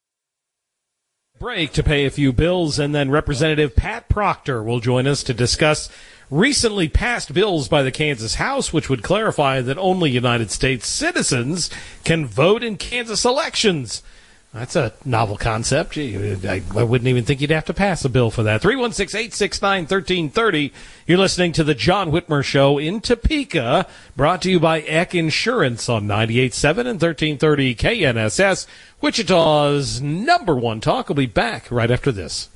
Break to pay a few bills, and then Representative Pat Proctor will join us to discuss recently passed bills by the Kansas House, which would clarify that only United States citizens can vote in Kansas elections. That's a novel concept. I, I wouldn't even think you'd have to pass a bill for that. three one six, eight six nine, one three three zero. You're listening to the John Whitmer Show in Topeka, brought to you by Eck Insurance on ninety-eight point seven and thirteen thirty K N S S, Wichita's number one talk. We'll be back right after this.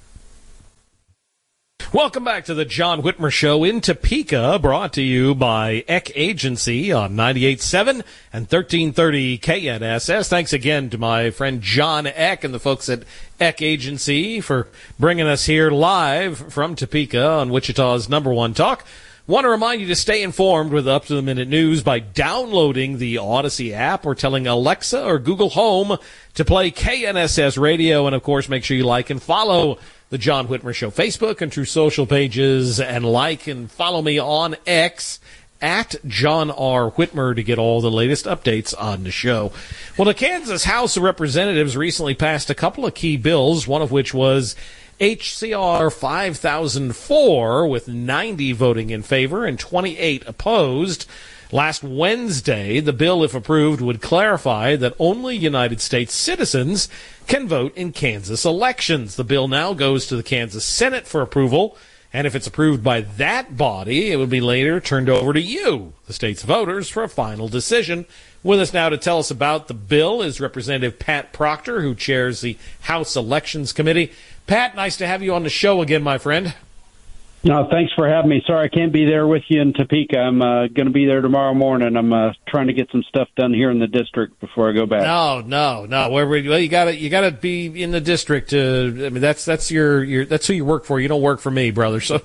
Welcome back to the John Whitmer Show in Topeka, brought to you by Eck Agency on ninety-eight point seven and thirteen thirty K N S S. Thanks again to my friend John Eck and the folks at Eck Agency for bringing us here live from Topeka on Wichita's number one talk. Want to remind you to stay informed with up-to-the-minute news by downloading the Odyssey app or telling Alexa or Google Home to play K N S S Radio. And, of course, make sure you like and follow the John Whitmer Show Facebook and True Social pages, and like and follow me on X at John R. Whitmer to get all the latest updates on the show. Well, the Kansas House of Representatives recently passed a couple of key bills, one of which was H C R five thousand four, with ninety voting in favor and twenty-eight opposed. Last Wednesday, the bill, if approved, would clarify that only United States citizens can vote in Kansas elections. The bill now goes to the Kansas Senate for approval, and if it's approved by that body, it would be later turned over to you, the state's voters, for a final decision. With us now to tell us about the bill is Representative Pat Proctor, who chairs the House Elections Committee. Pat, nice to have you on the show again, my friend. No, thanks for having me. Sorry I can't be there with you in Topeka. I'm uh, going to be there tomorrow morning. I'm uh, trying to get some stuff done here in the district before I go back. No, no, no. Where we, well, you got to you got to be in the district. To, I mean, that's that's your, your that's who you work for. You don't work for me, brother. So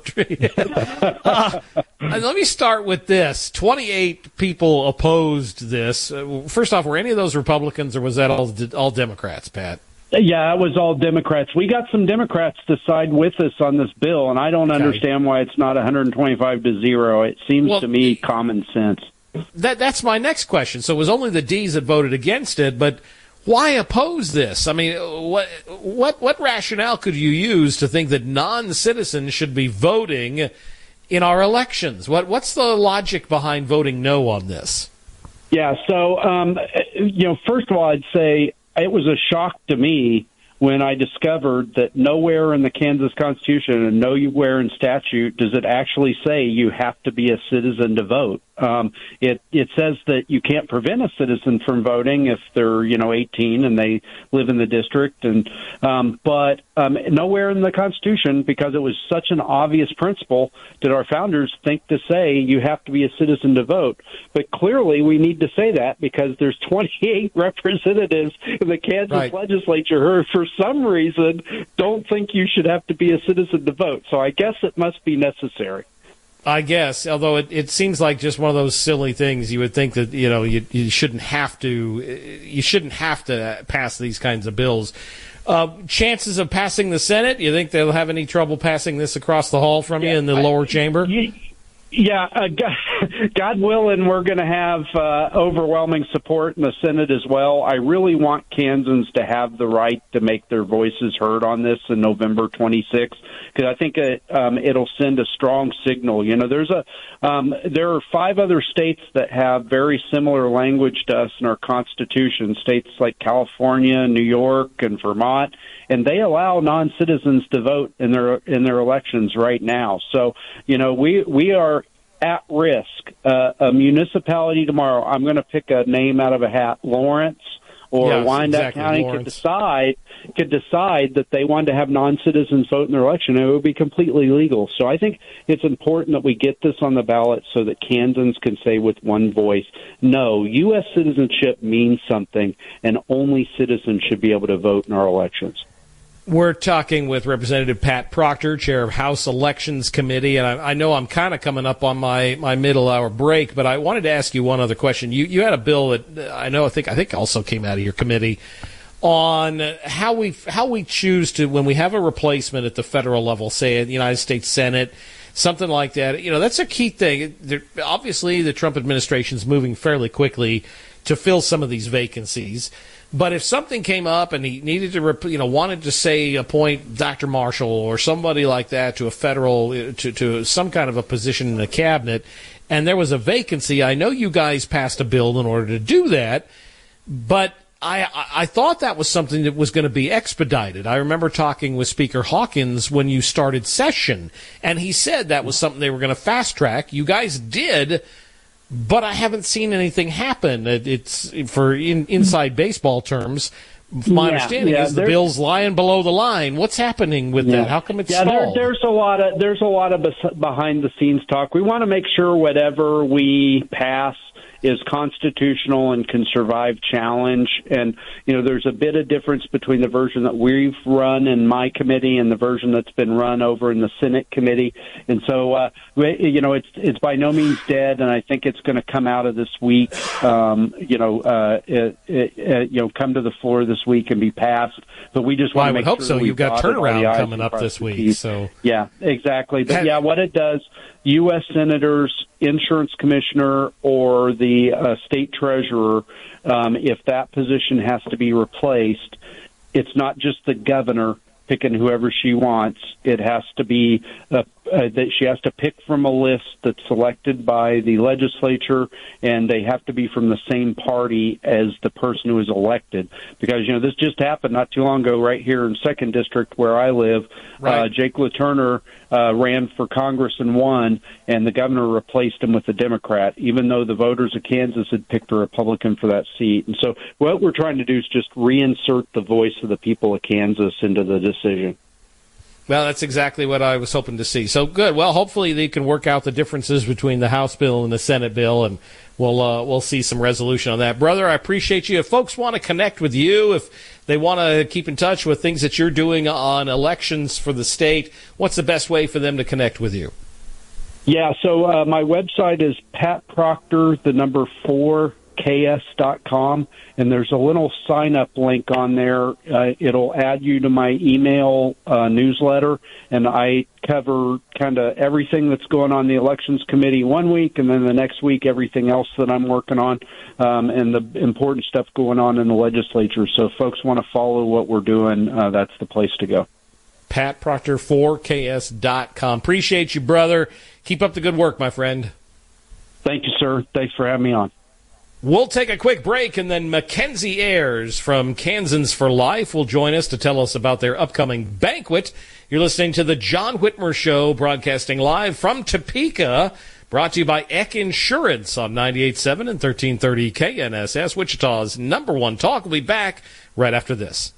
uh, let me start with this. twenty-eight people opposed this. Uh, first off, were any of those Republicans, or was that all all Democrats, Pat? Yeah, it was all Democrats. We got some Democrats to side with us on this bill, and I don't okay. understand why it's not one hundred twenty-five to zero. It seems well, to me common sense. That That's my next question. So it was only the D's that voted against it, but why oppose this? I mean, what what what rationale could you use to think that non-citizens should be voting in our elections? What What's the logic behind voting no on this? Yeah, so, um, you know, first of all, I'd say it was a shock to me when I discovered that nowhere in the Kansas Constitution and nowhere in statute does it actually say you have to be a citizen to vote. Um, it it says that you can't prevent a citizen from voting if they're, you know, eighteen and they live in the district. And um, but um, nowhere in the Constitution, because it was such an obvious principle, did our founders think to say you have to be a citizen to vote. But clearly we need to say that because there's twenty-eight representatives in the Kansas right. legislature who, for some reason, don't think you should have to be a citizen to vote. So I guess it must be necessary. I guess, although it, it seems like just one of those silly things. You would think that, you know, you, you shouldn't have to you shouldn't have to pass these kinds of bills. Uh, chances of passing the Senate, you think they'll have any trouble passing this across the hall from yeah, you in the I, lower chamber? You, Yeah, uh, God, God willing, we're going to have uh, overwhelming support in the Senate as well. I really want Kansans to have the right to make their voices heard on this in November twenty-sixth, because I think it, um, it'll send a strong signal. You know, there's a um, there are five other states that have very similar language to us in our Constitution, states like California, New York, and Vermont, and they allow non-citizens to vote in their in their elections right now. So, you know, we we are at risk. Uh, a municipality tomorrow, I'm going to pick a name out of a hat, Lawrence or yes, Wyandotte exactly, County Lawrence. could decide could decide that they wanted to have non-citizens vote in their election, and it would be completely legal. So I think it's important that we get this on the ballot so that Kansans can say with one voice, no, U S citizenship means something, and only citizens should be able to vote in our elections. We're talking with Representative Pat Proctor, chair of House Elections Committee, and I, I know I'm kind of coming up on my, my middle hour break, but I wanted to ask you one other question. You you had a bill that I know I think I think also came out of your committee on how we how we choose to, when we have a replacement at the federal level, say at the United States Senate, something like that. You know, that's a key thing. There, obviously, the Trump administration is moving fairly quickly to fill some of these vacancies. But if something came up and he needed to, you know, wanted to say appoint Doctor Marshall or somebody like that to a federal, to, to some kind of a position in the cabinet, and there was a vacancy, I know you guys passed a bill in order to do that, but I, I thought that was something that was going to be expedited. I remember talking with Speaker Hawkins when you started session, and he said that was something they were going to fast track. You guys did. But I haven't seen anything happen. It's for in, inside baseball terms. My yeah, understanding yeah, is the bill's lying below the line. What's happening with yeah. that? How come it's yeah, stalled? There, there's a lot of there's a lot of behind the scenes talk. We want to make sure whatever we pass is constitutional and can survive challenge. And, you know, there's a bit of difference between the version that we've run in my committee and the version that's been run over in the Senate committee. And so, uh, you know, it's it's by no means dead, and I think it's going to come out of this week, um, you know, uh, it, it, you know, come to the floor this week and be passed. But we just want well, to make I would sure hope so. You've got turnaround coming up this week. So yeah, exactly. But yeah, what it does, U S senators, insurance commissioner, or the uh, state treasurer, um, if that position has to be replaced, it's not just the governor picking whoever she wants. It has to be uh, uh, that she has to pick from a list that's selected by the legislature, and they have to be from the same party as the person who is elected. Because, you know, this just happened not too long ago right here in second District where I live. Right. Uh, Jake LaTurner uh, ran for Congress and won, and the governor replaced him with a Democrat, even though the voters of Kansas had picked a Republican for that seat. And so what we're trying to do is just reinsert the voice of the people of Kansas into the decision. Well, that's exactly what I was hoping to see. So good. Well, hopefully they can work out the differences between the House bill and the Senate bill, and we'll uh, we'll see some resolution on that. Brother, I appreciate you. If folks want to connect with you, if they want to keep in touch with things that you're doing on elections for the state, what's the best way for them to connect with you? Yeah, so uh, my website is Pat Proctor, the number four, K S dot com, and there's a little sign-up link on there. Uh, it'll add you to my email uh, newsletter, and I cover kind of everything that's going on in the Elections Committee one week, and then the next week everything else that I'm working on, um, and the important stuff going on in the legislature. So if folks want to follow what we're doing, uh, that's the place to go. Pat Proctor, four K S dot com. Appreciate you, brother. Keep up the good work, my friend. Thank you, sir. Thanks for having me on. We'll take a quick break, and then Mackenzie Ayers from Kansans for Life will join us to tell us about their upcoming banquet. You're listening to the John Whitmer Show, broadcasting live from Topeka, brought to you by Eck Insurance on ninety-eight point seven and thirteen thirty K N S S, Wichita's number one talk. We'll be back right after this.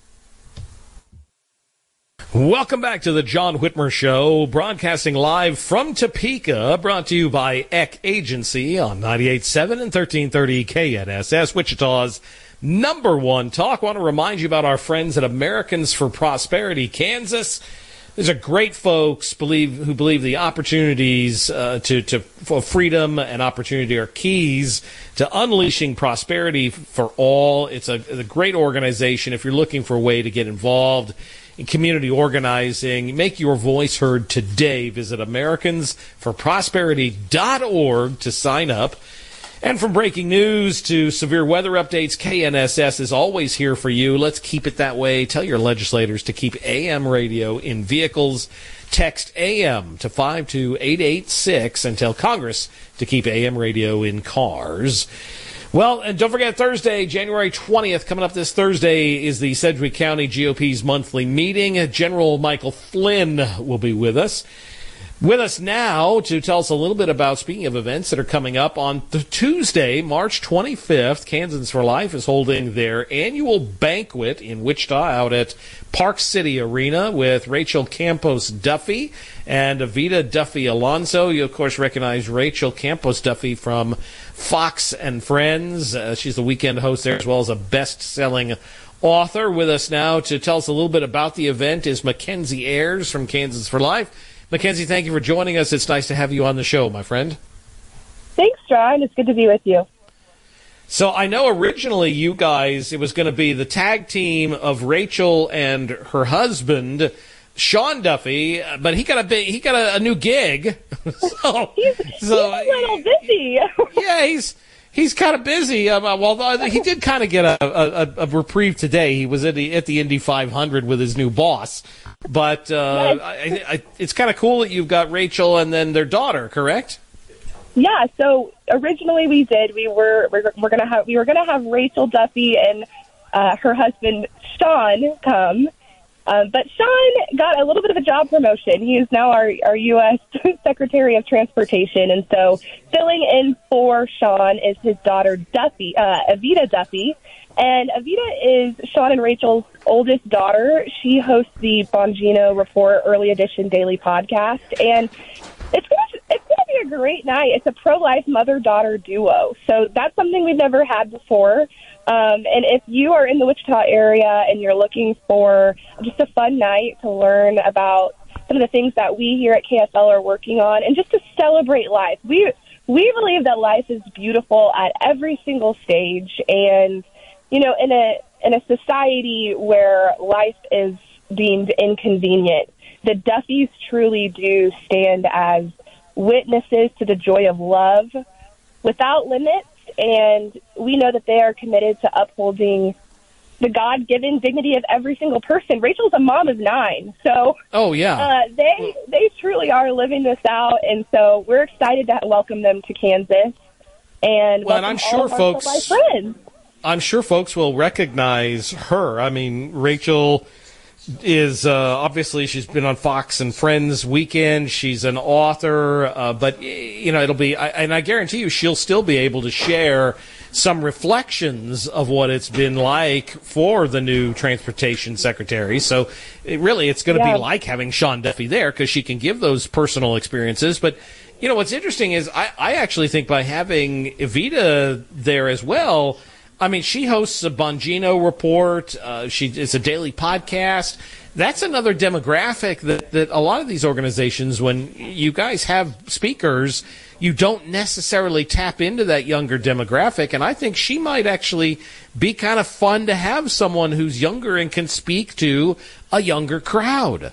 Welcome back to the John Whitmer Show, broadcasting live from Topeka, brought to you by Eck Agency on ninety-eight point seven and thirteen thirty K N S S, Wichita's number one talk. I want to remind you about our friends at Americans for Prosperity Kansas. These are great folks believe who believe the opportunities uh, to, to for freedom and opportunity are keys to unleashing prosperity for all. It's a, a great organization. If you're looking for a way to get involved in community organizing, make your voice heard today. Visit Americans for Prosperity dot org to sign up. And from breaking news to severe weather updates, K N S S is always here for you. Let's keep it that way. Tell your legislators to keep A M radio in vehicles. Text A M to five two eight eight six and tell Congress to keep A M radio in cars. Well, and don't forget, Thursday, January twentieth, coming up this Thursday, is the Sedgwick County G O P's monthly meeting. General Michael Flynn will be with us. With us now to tell us a little bit about, speaking of events that are coming up, on the Tuesday, March twenty-fifth, Kansans for Life is holding their annual banquet in Wichita out at Park City Arena with Rachel Campos Duffy and Evita Duffy Alonso. You, of course, recognize Rachel Campos Duffy from Fox and Friends. Uh, she's the weekend host there, as well as a best-selling author. With us now to tell us a little bit about the event is Mackenzie Ayers from Kansans for Life. Mackenzie, thank you for joining us. It's nice to have you on the show, my friend. Thanks, John. It's good to be with you. So I know originally you guys, it was going to be the tag team of Rachel and her husband, Sean Duffy, but he got a big, he got a, a new gig. so, he's, so, he's a little busy. yeah, he's he's kind of busy. Um, well, he did kind of get a, a, a reprieve today. He was at the at the Indy five hundred with his new boss. But uh, I, I, it's kind of cool that you've got Rachel and then their daughter, correct? Yeah. So originally we did. We were we're, we're gonna have we were gonna have Rachel Duffy and uh, her husband Sean come, um, but Sean got a little bit of a job promotion. He is now our our U S Secretary of Transportation, and so filling in for Sean is his daughter Duffy, uh, Evita Duffy. And Evita is Sean and Rachel's oldest daughter. She hosts the Bongino Report Early Edition Daily Podcast. And it's going to it's gonna be a great night. It's a pro-life mother-daughter duo. So that's something we've never had before. Um, and if you are in the Wichita area and you're looking for just a fun night to learn about some of the things that we here at K S L are working on and just to celebrate life, we we believe that life is beautiful at every single stage. And you know, in a in a society where life is deemed inconvenient, the Duffys truly do stand as witnesses to the joy of love without limits, and we know that they are committed to upholding the God-given dignity of every single person. Rachel's a mom of nine, so oh yeah, uh, they they truly are living this out, and so we're excited to welcome them to Kansas and well, welcome and I'm all sure of our folks. friends. I'm sure folks will recognize her. I mean, Rachel is uh, obviously she's been on Fox and Friends weekend. She's an author, uh, but you know it'll be, I, and I guarantee you she'll still be able to share some reflections of what it's been like for the new transportation secretary. So it really, it's going to Yeah. be like having Sean Duffy there because she can give those personal experiences. But, you know, what's interesting is I, I actually think by having Evita there as well, I mean, she hosts a Bongino Report. Uh, she it's a daily podcast. That's another demographic that, that a lot of these organizations, when you guys have speakers, you don't necessarily tap into that younger demographic. And I think she might actually be kind of fun to have someone who's younger and can speak to a younger crowd.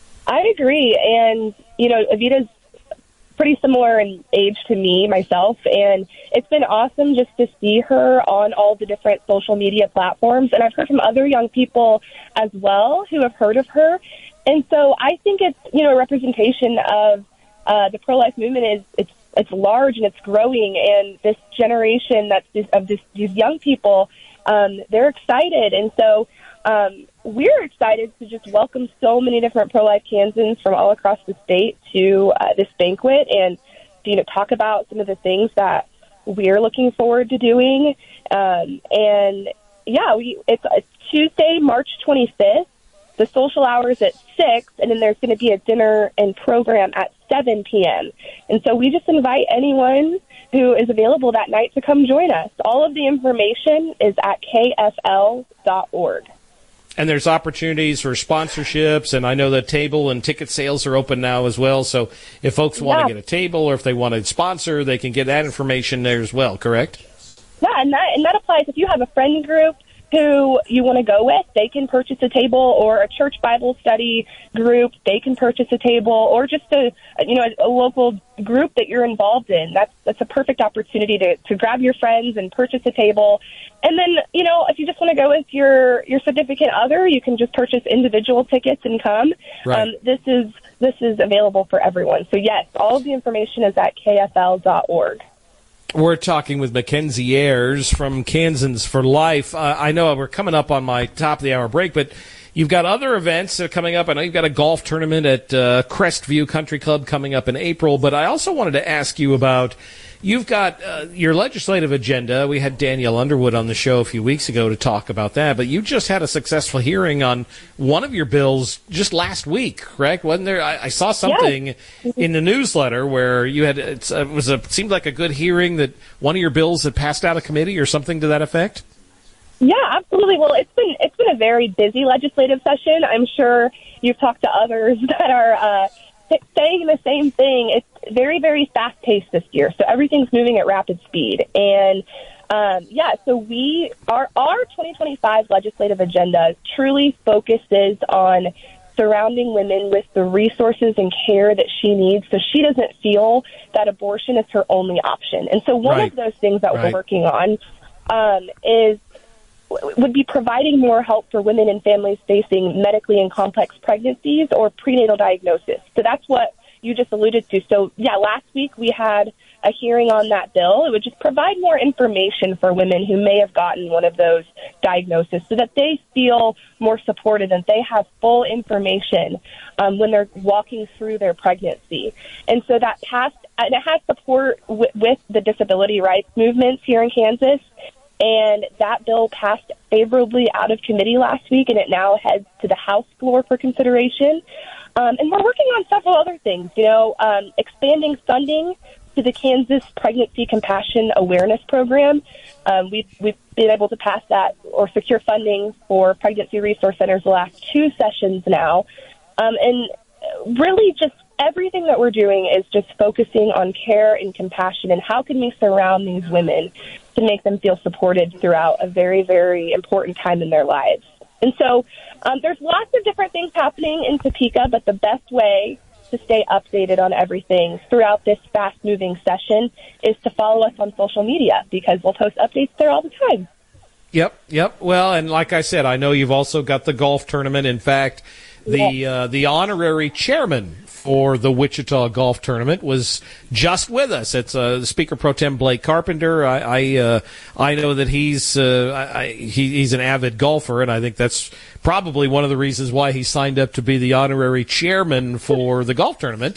I agree. And, you know, Evita's pretty similar in age to me, myself, and it's been awesome just to see her on all the different social media platforms. And I've heard from other young people as well who have heard of her. And so I think it's, you know, a representation of uh, the pro-life movement is it's it's large and it's growing. And this generation that's this, of this, these young people, um, they're excited. And so um, we're excited to just welcome so many different pro-life Kansans from all across the state to uh, this banquet and, you know, talk about some of the things that we're looking forward to doing. Um, and, yeah, we it's, it's Tuesday, March twenty-fifth. The social hours at six, and then there's going to be a dinner and program at seven p.m. And so we just invite anyone who is available that night to come join us. All of the information is at K F L dot org. And there's opportunities for sponsorships, and I know that table and ticket sales are open now as well. So if folks want Yeah. to get a table or if they want to sponsor, they can get that information there as well, correct? Yeah, and that and that applies if you have a friend group who you want to go with. They can purchase a table, or a church Bible study group. They can purchase a table, or just a you know a, a local group that you're involved in. That's that's a perfect opportunity to, to grab your friends and purchase a table. And then you know if you just want to go with your your significant other, you can just purchase individual tickets and come. Right. Um, this is this is available for everyone. So yes, all of the information is at K F L dot org. We're talking with Mackenzie Ayers from Kansans for Life. Uh, I know we're coming up on my top of the hour break, but you've got other events that are coming up. I know you've got a golf tournament at uh, Crestview Country Club coming up in April, but I also wanted to ask you about, you've got uh, your legislative agenda. We had Danielle Underwood on the show a few weeks ago to talk about that, but you just had a successful hearing on one of your bills just last week, correct? Wasn't there? I, I saw something Yes. in the newsletter where you had, it's, uh, it was a, it seemed like a good hearing that one of your bills had passed out of committee or something to that effect? Yeah, absolutely. Well, it's been it's been a very busy legislative session. I'm sure you've talked to others that are uh, saying the same thing. It's very, very fast-paced this year, so everything's moving at rapid speed. And, um, yeah, so we our, our twenty twenty-five legislative agenda truly focuses on surrounding women with the resources and care that she needs so she doesn't feel that abortion is her only option. And so one Right. of those things that Right. we're working on um, is would be providing more help for women and families facing medically and complex pregnancies or prenatal diagnosis. So that's what you just alluded to. So, yeah, last week we had a hearing on that bill. It would just provide more information for women who may have gotten one of those diagnoses so that they feel more supported and they have full information um, when they're walking through their pregnancy. And so that passed, and it has support w- with the disability rights movements here in Kansas. And that bill passed favorably out of committee last week, and it now heads to the House floor for consideration. Um, and we're working on several other things, you know, um, expanding funding to the Kansas Pregnancy Compassion Awareness Program. Um, we've, we've been able to pass that or secure funding for pregnancy resource centers the last two sessions now. Um, and really just everything that we're doing is just focusing on care and compassion and how can we surround these women to make them feel supported throughout a very, very important time in their lives. And so um, there's lots of different things happening in Topeka, but the best way to stay updated on everything throughout this fast-moving session is to follow us on social media because we'll post updates there all the time. Yep, yep. Well, and like I said, I know you've also got the golf tournament. In fact, the uh, the honorary chairman for the Wichita Golf Tournament was just with us. It's uh, Speaker Pro Tem Blake Carpenter. I I, uh, I know that he's uh, I, he, he's an avid golfer, and I think that's probably one of the reasons why he signed up to be the honorary chairman for the golf tournament.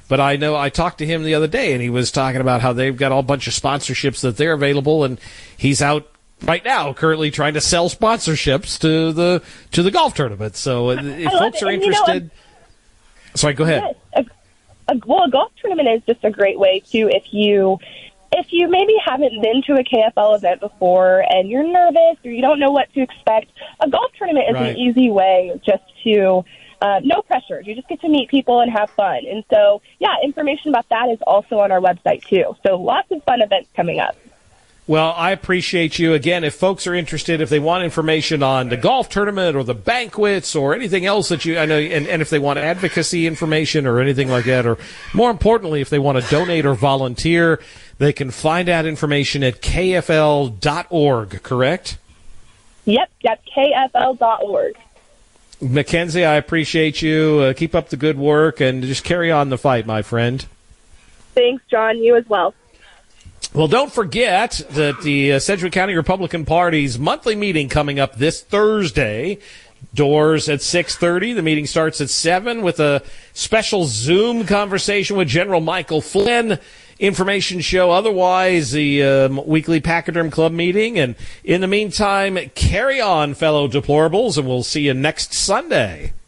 But I know I talked to him the other day, and he was talking about how they've got all a bunch of sponsorships that they're available, and he's out right now currently trying to sell sponsorships to the to the golf tournament. So uh, if folks are interested, you know, sorry, go ahead. Yes, a, a, well, a golf tournament is just a great way too. If you if you maybe haven't been to a K F L event before and you're nervous or you don't know what to expect, a golf tournament is right. an easy way just to. Uh, no pressure. You just get to meet people and have fun. And so, yeah, information about that is also on our website, too. So lots of fun events coming up. Well, I appreciate you. Again, if folks are interested, if they want information on the golf tournament or the banquets or anything else that you, I know, and, and if they want advocacy information or anything like that, or more importantly, if they want to donate or volunteer, they can find out information at K F L dot org, correct? Yep, that's K F L dot org. Mackenzie, I appreciate you. Uh, keep up the good work and just carry on the fight, my friend. Thanks, John. You as well. Well, don't forget that the uh, Sedgwick County Republican Party's monthly meeting coming up this Thursday. Doors at six thirty. The meeting starts at seven with a special Zoom conversation with General Michael Flynn. Information show otherwise, the um, weekly Pachyderm Club meeting. And in the meantime, carry on, fellow deplorables, and we'll see you next Sunday.